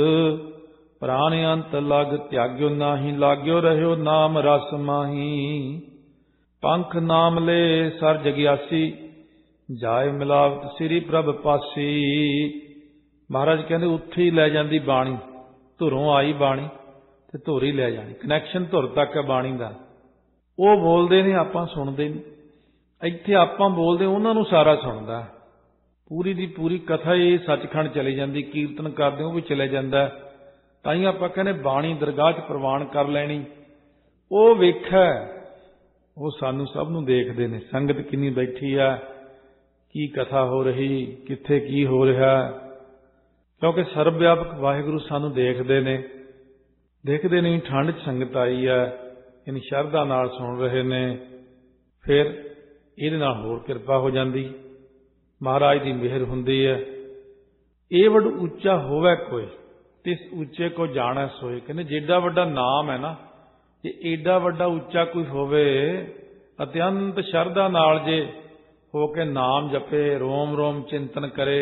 ਪ੍ਰਾਣ ਅੰਤ ਲਗ ਤਿਆਗਿਓ ਨਾਹੀ, ਲਾਗਿਓ ਰਹਿਓ ਨਾਮ ਰਸ ਮਾਹੀ। ਪੰਖ ਨਾਮ ਲੈ ਸਰ ਜਗਿਆਸੀ, ਜਾਏ ਮਿਲਾਵਟ ਸ੍ਰੀ ਪ੍ਰਭ ਪਾਸੀ। ਮਹਾਰਾਜ ਕਹਿੰਦੇ ਉੱਥੇ ਹੀ ਲੈ ਜਾਂਦੀ ਬਾਣੀ, ਧੁਰੋਂ ਆਈ ਬਾਣੀ ਤੇ ਧੁਰ ਹੀ ਲੈ ਜਾਣੀ। ਕਨੈਕਸ਼ਨ ਧੁਰ ਤੱਕ ਹੈ ਬਾਣੀ ਦਾ। ਉਹ ਬੋਲਦੇ ਨੇ, ਆਪਾਂ ਸੁਣਦੇ ਨਹੀਂ। ਇੱਥੇ ਆਪਾਂ ਬੋਲਦੇ, ਉਹਨਾਂ ਨੂੰ ਸਾਰਾ ਸੁਣਦਾ। ਪੂਰੀ ਦੀ ਪੂਰੀ ਕਥਾ ਇਹ ਸੱਚਖੰਡ ਚਲੀ ਜਾਂਦੀ, ਕੀਰਤਨ ਕਰਦੇ ਉਹ ਵੀ ਚਲੇ ਜਾਂਦਾ। ਤਾਂ ਹੀ ਆਪਾਂ ਕਹਿੰਦੇ ਬਾਣੀ ਦਰਗਾਹ 'ਚ ਪ੍ਰਵਾਨ ਕਰ ਲੈਣੀ। ਉਹ ਵੇਖਿਆ, ਉਹ ਸਾਨੂੰ ਸਭ ਨੂੰ ਦੇਖਦੇ ਨੇ। ਸੰਗਤ ਕਿੰਨੀ ਬੈਠੀ ਆ, ਕੀ ਕਥਾ ਹੋ ਰਹੀ, ਕਿੱਥੇ ਕੀ ਹੋ ਰਿਹਾ, ਕਿਉਂਕਿ ਸਰਬ ਵਿਆਪਕ ਵਾਹਿਗੁਰੂ ਸਾਨੂੰ ਦੇਖਦੇ ਨੇ। ਦੇਖਦੇ ਨਹੀਂ ਠੰਡ 'ਚ ਸੰਗਤ ਆਈ ਹੈ, ਇਨ ਸ਼ਰਧਾ ਨਾਲ ਸੁਣ ਰਹੇ ਨੇ, ਫਿਰ ਇਹਦੇ ਨਾਲ ਹੋਰ ਕਿਰਪਾ ਹੋ ਜਾਂਦੀ, ਮਹਾਰਾਜ ਦੀ ਮਿਹਰ ਹੁੰਦੀ ਹੈ। ਇਹ ਵੱਡ ਉੱਚਾ ਹੋਵੇ ਕੋਈ, ਤਿਸ ਉੱਚੇ ਕੋ ਜਾਣੈ ਸੋਏ। ਕਹਿੰਦੇ ਜਿੱਡਾ ਵੱਡਾ ਨਾਮ ਹੈ ਨਾ, ਜੇ ਏਡਾ ਵੱਡਾ ਉੱਚਾ ਕੋਈ ਹੋਵੇ, ਅਤਿਅੰਤ ਸ਼ਰਧਾ ਨਾਲ ਜੇ ਹੋ ਕੇ ਨਾਮ ਜਪੇ, ਰੋਮ ਰੋਮ ਚਿੰਤਨ ਕਰੇ,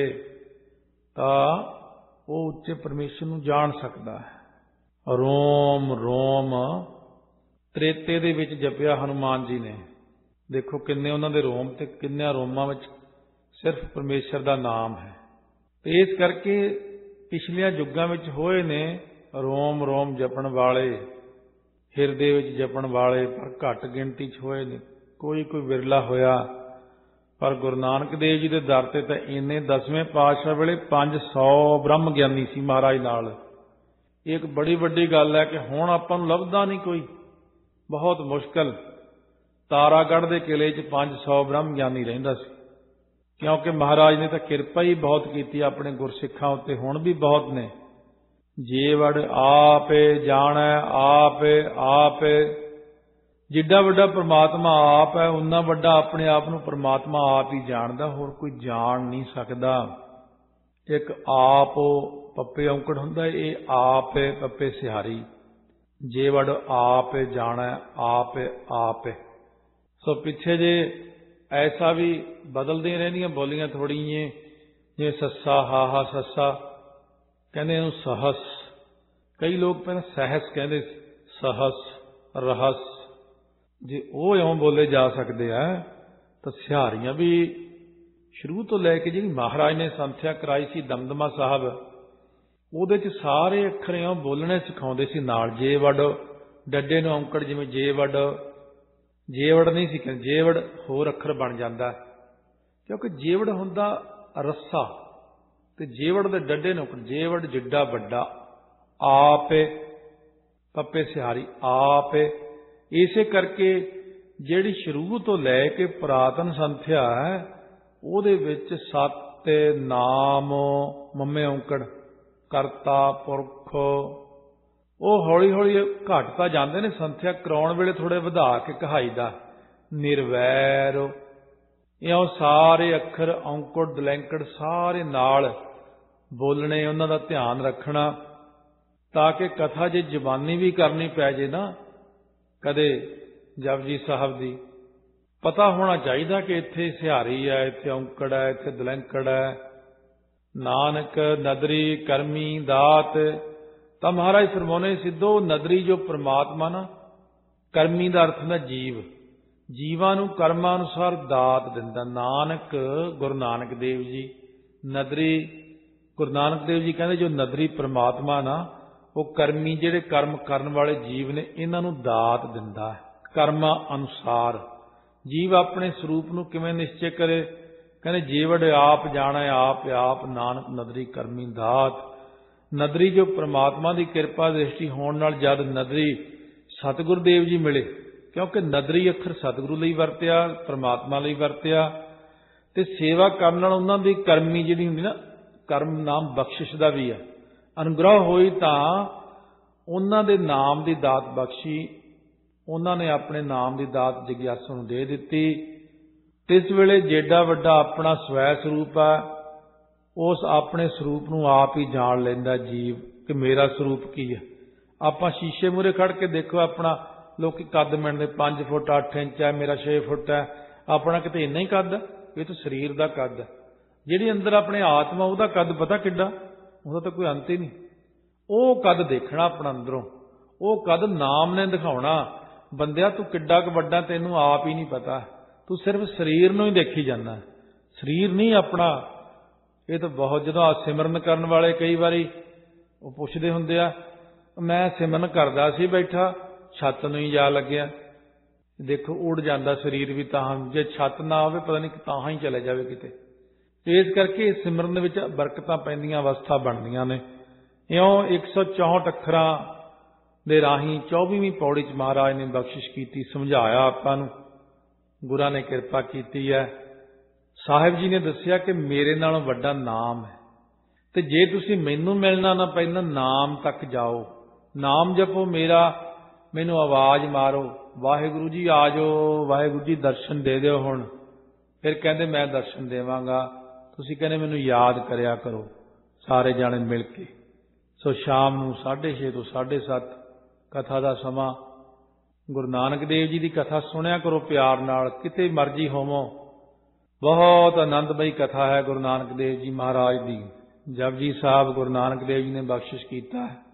ਤਾਂ ਉਹ ਉੱਚੇ ਪਰਮੇਸ਼ਰ ਨੂੰ ਜਾਣ ਸਕਦਾ ਹੈ। ਰੋਮ ਰੋਮ ਤ੍ਰੇਤੇ ਦੇ ਵਿੱਚ ਜਪਿਆ ਹਨੂਮਾਨ ਜੀ ਨੇ। ਦੇਖੋ ਕਿੰਨੇ ਉਹਨਾਂ ਦੇ ਰੋਮ ਤੇ ਕਿੰਨਿਆਂ ਰੋਮਾਂ ਵਿੱਚ ਸਿਰਫ ਪਰਮੇਸ਼ਰ ਦਾ ਨਾਮ ਹੈ। ਤੇ ਇਸ ਕਰਕੇ ਪਿਛਲੀਆਂ ਯੁੱਗਾਂ ਵਿੱਚ ਹੋਏ ਨੇ ਰੋਮ ਰੋਮ ਜਪਣ ਵਾਲੇ, ਹਿਰਦੇ ਵਿੱਚ ਜਪਣ ਵਾਲੇ, ਪਰ ਘੱਟ ਗਿਣਤੀ 'ਚ ਹੋਏ ਨੇ। ਕੋਈ ਕੋਈ ਵਿਰਲਾ ਹੋਇਆ। ਪਰ ਗੁਰੂ ਨਾਨਕ ਦੇਵ ਜੀ ਦੇ ਦਰ ਤੇ ਤਾਂ ਇੰਨੇ ਦਸਵੇਂ ਪਾਤਸ਼ਾਹ ਵੇਲੇ ਪੰਜ ਸੌ ਬ੍ਰਹਮ ਗਿਆਨੀ ਸੀ ਮਹਾਰਾਜ ਨਾਲ। ਇਹ ਇੱਕ ਬੜੀ ਵੱਡੀ ਗੱਲ ਹੈ ਕਿ ਹੁਣ ਆਪਾਂ ਨੂੰ ਲੱਭਦਾ ਨਹੀਂ ਕੋਈ, ਬਹੁਤ ਮੁਸ਼ਕਲ। ਤਾਰਾਗੜ੍ਹ ਦੇ ਕਿਲੇ 'ਚ ਪੰਜ ਸੌ ਬ੍ਰਹਮ ਗਿਆਨੀ ਰਹਿੰਦਾ ਸੀ, ਕਿਉਂਕਿ ਮਹਾਰਾਜ ਨੇ ਤਾਂ ਕਿਰਪਾ ਹੀ ਬਹੁਤ ਕੀਤੀ ਆਪਣੇ ਗੁਰਸਿੱਖਾਂ ਉੱਤੇ। ਹੁਣ ਵੀ ਬਹੁਤ ਨੇ। ਜੇ ਵੜ ਆਪੇ ਜਾਣੈ ਆਪੇ ਆਪੇ, ਜਿੱਡਾ ਵੱਡਾ ਪ੍ਰਮਾਤਮਾ ਆਪ ਹੈ, ਉਨਾ ਵੱਡਾ ਆਪਣੇ ਆਪ ਨੂੰ ਪ੍ਰਮਾਤਮਾ ਆਪ ਹੀ ਜਾਣਦਾ, ਹੋਰ ਕੋਈ ਜਾਣ ਨਹੀਂ ਸਕਦਾ। ਇੱਕ ਆਪ ਪੱਪੇ ਔਂਕੜ ਹੁੰਦਾ, ਇਹ ਆਪ ਹੈ ਪੱਪੇ ਸਿਹਾਰੀ। ਜੇ ਵੜ ਆਪੇ ਜਾਣੈ ਆਪੇ ਆਪੇ। ਸੋ ਪਿੱਛੇ ਜੇ ਐਸਾ ਵੀ ਬਦਲਦੀਆਂ ਰਹਿੰਦੀਆਂ ਬੋਲੀਆਂ ਥੋੜ੍ਹੀਆਂ, ਜਿਵੇਂ ਸੱਸਾ ਹਾਹਾ ਸੱਸਾ, ਕਹਿੰਦੇ ਇਹਨੂੰ ਸਹਸ। ਕਈ ਲੋਕ ਪਹਿਲਾਂ ਸਹਿਸ ਕਹਿੰਦੇ ਸੀ, ਸਹਸ ਰਹਸ। ਜੇ ਉਹ ਇਉਂ ਬੋਲੇ ਜਾ ਸਕਦੇ ਆ, ਤਾਂ ਸਿਹਾਰੀਆਂ ਵੀ ਸ਼ੁਰੂ ਤੋਂ ਲੈ ਕੇ ਜਿਹੜੀ ਮਹਾਰਾਜ ਨੇ ਸੰਥਿਆ ਕਰਾਈ ਸੀ ਦਮਦਮਾ ਸਾਹਿਬ, ਉਹਦੇ 'ਚ ਸਾਰੇ ਅੱਖਰ ਇਉਂ ਬੋਲਣੇ ਸਿਖਾਉਂਦੇ ਸੀ ਨਾਲ। ਜੇ ਵੜ ਡੱਡੇ ਨੂੰ ਔਂਕੜ, ਜਿਵੇਂ ਜੇ ਵੜ, ਜੇਵੜ ਨਹੀਂ ਸੀ ਕਹਿੰਦੇ, ਜੇਵੜ ਹੋਰ ਅੱਖਰ ਬਣ ਜਾਂਦਾ, ਕਿਉਂਕਿ ਜੇਵੜ ਹੁੰਦਾ ਰੱਸਾ, ਤੇ ਜੇਵੜ ਦੇ ਡੱਡੇ ਨੂੰ ਔਂਕੜ। ਜੇਵੜ ਜਿੱਡਾ ਵੱਡਾ, ਆਪੇ ਪੱਪੇ ਸਿਹਾਰੀ ਆਪੇ। ਇਸੇ ਕਰਕੇ ਜਿਹੜੀ ਸ਼ੁਰੂ ਤੋਂ ਲੈ ਕੇ ਪੁਰਾਤਨ ਸੰਥਿਆ ਹੈ, ਉਹਦੇ ਵਿੱਚ ਸੱਤ ਨਾਮ ਮੰਮੇ ਔਂਕੜ, ਕਰਤਾ ਪੁਰਖ, ਉਹ ਹੌਲੀ ਹੌਲੀ ਘੱਟ ਤਾਂ ਜਾਂਦੇ ਨੇ। ਸੰਥਿਆ ਕਰਾਉਣ ਵੇਲੇ ਥੋੜੇ ਵਧਾ ਕੇ ਕਹਾਈ ਦਾ। ਨਿਰਵੈਰ, ਇਉਂ ਸਾਰੇ ਅੱਖਰ ਔਂਕੜ ਦਲੈਂਕੜ ਸਾਰੇ ਨਾਲ ਬੋਲਣੇ, ਉਹਨਾਂ ਦਾ ਧਿਆਨ ਰੱਖਣਾ, ਤਾਂ ਕਿ ਕਥਾ ਜੇ ਜ਼ਬਾਨੀ ਵੀ ਕਰਨੀ ਪੈ ਜੇ ਨਾ ਕਦੇ ਜਪਜੀ ਸਾਹਿਬ ਦੀ, ਪਤਾ ਹੋਣਾ ਚਾਹੀਦਾ ਕਿ ਇੱਥੇ ਸਿਹਾਰੀ ਹੈ, ਇੱਥੇ ਔਂਕੜ ਹੈ, ਇੱਥੇ ਦਲੈਂਕੜ ਹੈ। ਨਾਨਕ ਨਦਰੀ ਕਰਮੀ ਦਾਤ। ਤਾਂ ਮਹਾਰਾਜ ਫਰਮਾਉਂਦੇ ਸਿੱਧੋ, ਨਦਰੀ ਜੋ ਪ੍ਰਮਾਤਮਾ ਨਾ, ਕਰਮੀ ਦਾ ਅਰਥ ਹੁੰਦਾ ਜੀਵ, ਜੀਵਾਂ ਨੂੰ ਕਰਮਾਂ ਅਨੁਸਾਰ ਦਾਤ ਦਿੰਦਾ। ਨਾਨਕ ਗੁਰੂ ਨਾਨਕ ਦੇਵ ਜੀ ਨਦਰੀ, ਗੁਰੂ ਨਾਨਕ ਦੇਵ ਜੀ ਕਹਿੰਦੇ ਜੋ ਨਦਰੀ ਪ੍ਰਮਾਤਮਾ ਨਾ, ਉਹ ਕਰਮੀ ਜਿਹੜੇ ਕਰਮ ਕਰਨ ਵਾਲੇ ਜੀਵ ਨੇ, ਇਹਨਾਂ ਨੂੰ ਦਾਤ ਦਿੰਦਾ ਹੈ ਕਰਮਾਂ ਅਨੁਸਾਰ। ਜੀਵ ਆਪਣੇ ਸਰੂਪ ਨੂੰ ਕਿਵੇਂ ਨਿਸ਼ਚੈ ਕਰੇ? ਕਹਿੰਦੇ ਜੀਵੜ ਆਪ ਜਾਣੈ ਆਪ ਆਪ, ਨਾਨਕ ਨਦਰੀ ਕਰਮੀ ਦਾਤ। ਨਦਰੀ ਜੋ ਪ੍ਰਮਾਤਮਾ ਦੀ ਕਿਰਪਾ ਦ੍ਰਿਸ਼ਟੀ ਹੋਣ ਨਾਲ ਜਦ ਨਦਰੀ ਸਤਿਗੁਰੂ ਦੇਵ ਜੀ ਮਿਲੇ, ਕਿਉਂਕਿ ਨਦਰੀ ਅੱਖਰ ਸਤਿਗੁਰੂ ਲਈ ਵਰਤਿਆ, ਪ੍ਰਮਾਤਮਾ ਲਈ ਵਰਤਿਆ, ਤੇ ਸੇਵਾ ਕਰਨ ਨਾਲ ਉਹਨਾਂ ਦੀ ਕਰਮੀ ਜਿਹੜੀ ਹੁੰਦੀ ਨਾ, ਕਰਮ ਨਾਮ ਬਖਸ਼ਿਸ਼ ਦਾ ਵੀ ਹੈ, ਅਨੁਗ੍ਰਹ ਹੋਈ ਤਾਂ ਉਹਨਾਂ ਦੇ ਨਾਮ ਦੀ ਦਾਤ ਬਖਸ਼ੀ। ਉਹਨਾਂ ਨੇ ਆਪਣੇ ਨਾਮ ਦੀ ਦਾਤ ਜਗਿਆਸੂ ਨੂੰ ਦੇ ਦਿੱਤੀ। ਇਸ ਵੇਲੇ ਜਿੱਡਾ ਵੱਡਾ ਆਪਣਾ ਸਵੈ ਸਰੂਪ ਹੈ, ਉਸ ਆਪਣੇ ਸਰੂਪ ਨੂੰ ਆਪ ਹੀ ਜਾਣ ਲੈਂਦਾ ਜੀਵ ਕਿ ਮੇਰਾ ਸਰੂਪ ਕੀ ਹੈ। ਆਪਾਂ ਸ਼ੀਸ਼ੇ ਮੂਹਰੇ ਖੜ ਕੇ ਦੇਖੋ ਆਪਣਾ ਲੋਕੀ ਕੱਦ ਮਿਣਦੇ ਪੰਜ ਫੁੱਟ ਅੱਠ ਇੰਚ ਹੈ, ਮੇਰਾ ਛੇ ਫੁੱਟ ਹੈ, ਆਪਣਾ ਕਿਤੇ ਇੰਨਾ ਹੀ ਕੱਦ। ਇਹ ਤਾਂ ਸਰੀਰ ਦਾ ਕੱਦ ਹੈ। ਜਿਹੜੀ ਅੰਦਰ ਆਪਣੇ ਆਤਮਾ ਉਹਦਾ ਕੱਦ ਪਤਾ ਕਿੱਡਾ, ਉਹਦਾ ਤਾਂ ਕੋਈ ਅੰਤ ਹੀ ਨਹੀਂ। ਉਹ ਕੱਦ ਦੇਖਣਾ ਆਪਣਾ ਅੰਦਰੋਂ, ਉਹ ਕੱਦ ਨਾਮ ਨੇ ਦਿਖਾਉਣਾ। ਬੰਦਿਆ ਤੂੰ ਕਿੱਡਾ ਕੁ ਵੱਡਾ ਤੈਨੂੰ ਆਪ ਹੀ ਨਹੀਂ ਪਤਾ, ਤੂੰ ਸਿਰਫ ਸਰੀਰ ਨੂੰ ਹੀ ਦੇਖੀ ਜਾਂਦਾ, ਸਰੀਰ ਨਹੀਂ ਆਪਣਾ। ਇਹ ਤਾਂ ਬਹੁਤ, ਜਦੋਂ ਆ ਸਿਮਰਨ ਕਰਨ ਵਾਲੇ ਕਈ ਵਾਰੀ ਉਹ ਪੁੱਛਦੇ ਹੁੰਦੇ ਆ, ਮੈਂ ਸਿਮਰਨ ਕਰਦਾ ਸੀ ਬੈਠਾ, ਛੱਤ ਨੂੰ ਹੀ ਜਾ ਲੱਗਿਆ। ਦੇਖੋ ਉੜ ਜਾਂਦਾ ਸਰੀਰ ਵੀ, ਤਾਂ ਜੇ ਛੱਤ ਨਾ ਹੋਵੇ ਪਤਾ ਨਹੀਂ ਤਾਂ ਹੀ ਚਲੇ ਜਾਵੇ ਕਿਤੇ। ਇਸ ਕਰਕੇ ਸਿਮਰਨ ਵਿੱਚ ਬਰਕਤਾਂ ਪੈਂਦੀਆਂ, ਅਵਸਥਾ ਬਣਦੀਆਂ ਨੇ। ਇਉਂ ਇੱਕ ਸੌ ਚੌਂਹਠ ਅੱਖਰਾਂ ਦੇ ਰਾਹੀਂ ਚੌਵੀਵੀਂ ਪੌੜੀ 'ਚ ਮਹਾਰਾਜ ਨੇ ਬਖਸ਼ਿਸ਼ ਕੀਤੀ, ਸਮਝਾਇਆ ਆਪਾਂ ਨੂੰ। ਗੁਰਾਂ ਨੇ ਕਿਰਪਾ ਕੀਤੀ ਹੈ। ਸਾਹਿਬ ਜੀ ਨੇ ਦੱਸਿਆ ਕਿ ਮੇਰੇ ਨਾਲੋਂ ਵੱਡਾ ਨਾਮ ਹੈ, ਤੇ ਜੇ ਤੁਸੀਂ ਮੈਨੂੰ ਮਿਲਣਾ ਨਾ, ਪਹਿਲਾਂ ਨਾਮ ਤੱਕ ਜਾਓ, ਨਾਮ ਜਪੋ ਮੇਰਾ, ਮੈਨੂੰ ਆਵਾਜ਼ ਮਾਰੋ, ਵਾਹਿਗੁਰੂ ਜੀ ਆ ਜਾਓ, ਵਾਹਿਗੁਰੂ ਜੀ ਦਰਸ਼ਨ ਦੇ ਦਿਓ ਹੁਣ। ਫਿਰ ਕਹਿੰਦੇ ਮੈਂ ਦਰਸ਼ਨ ਦੇਵਾਂਗਾ। ਤੁਸੀਂ ਕਹਿੰਦੇ ਮੈਨੂੰ ਯਾਦ ਕਰਿਆ ਕਰੋ ਸਾਰੇ ਜਾਣੇ ਮਿਲ ਕੇ। ਸੋ ਸ਼ਾਮ ਨੂੰ ਸਾਢੇ ਛੇ ਤੋਂ ਸਾਢੇ ਸੱਤ ਕਥਾ ਦਾ ਸਮਾਂ। ਗੁਰੂ ਨਾਨਕ ਦੇਵ ਜੀ ਦੀ ਕਥਾ ਸੁਣਿਆ ਕਰੋ ਪਿਆਰ ਨਾਲ, ਕਿਤੇ ਮਰਜੀ ਹੋਵੋ। ਬਹੁਤ ਆਨੰਦਮਈ ਕਥਾ ਹੈ ਗੁਰੂ ਨਾਨਕ ਦੇਵ ਜੀ ਮਹਾਰਾਜ ਦੀ। ਜਪਜੀ ਸਾਹਿਬ ਗੁਰੂ ਨਾਨਕ ਦੇਵ ਜੀ ਨੇ ਬਖਸ਼ਿਸ਼ ਕੀਤਾ ਹੈ।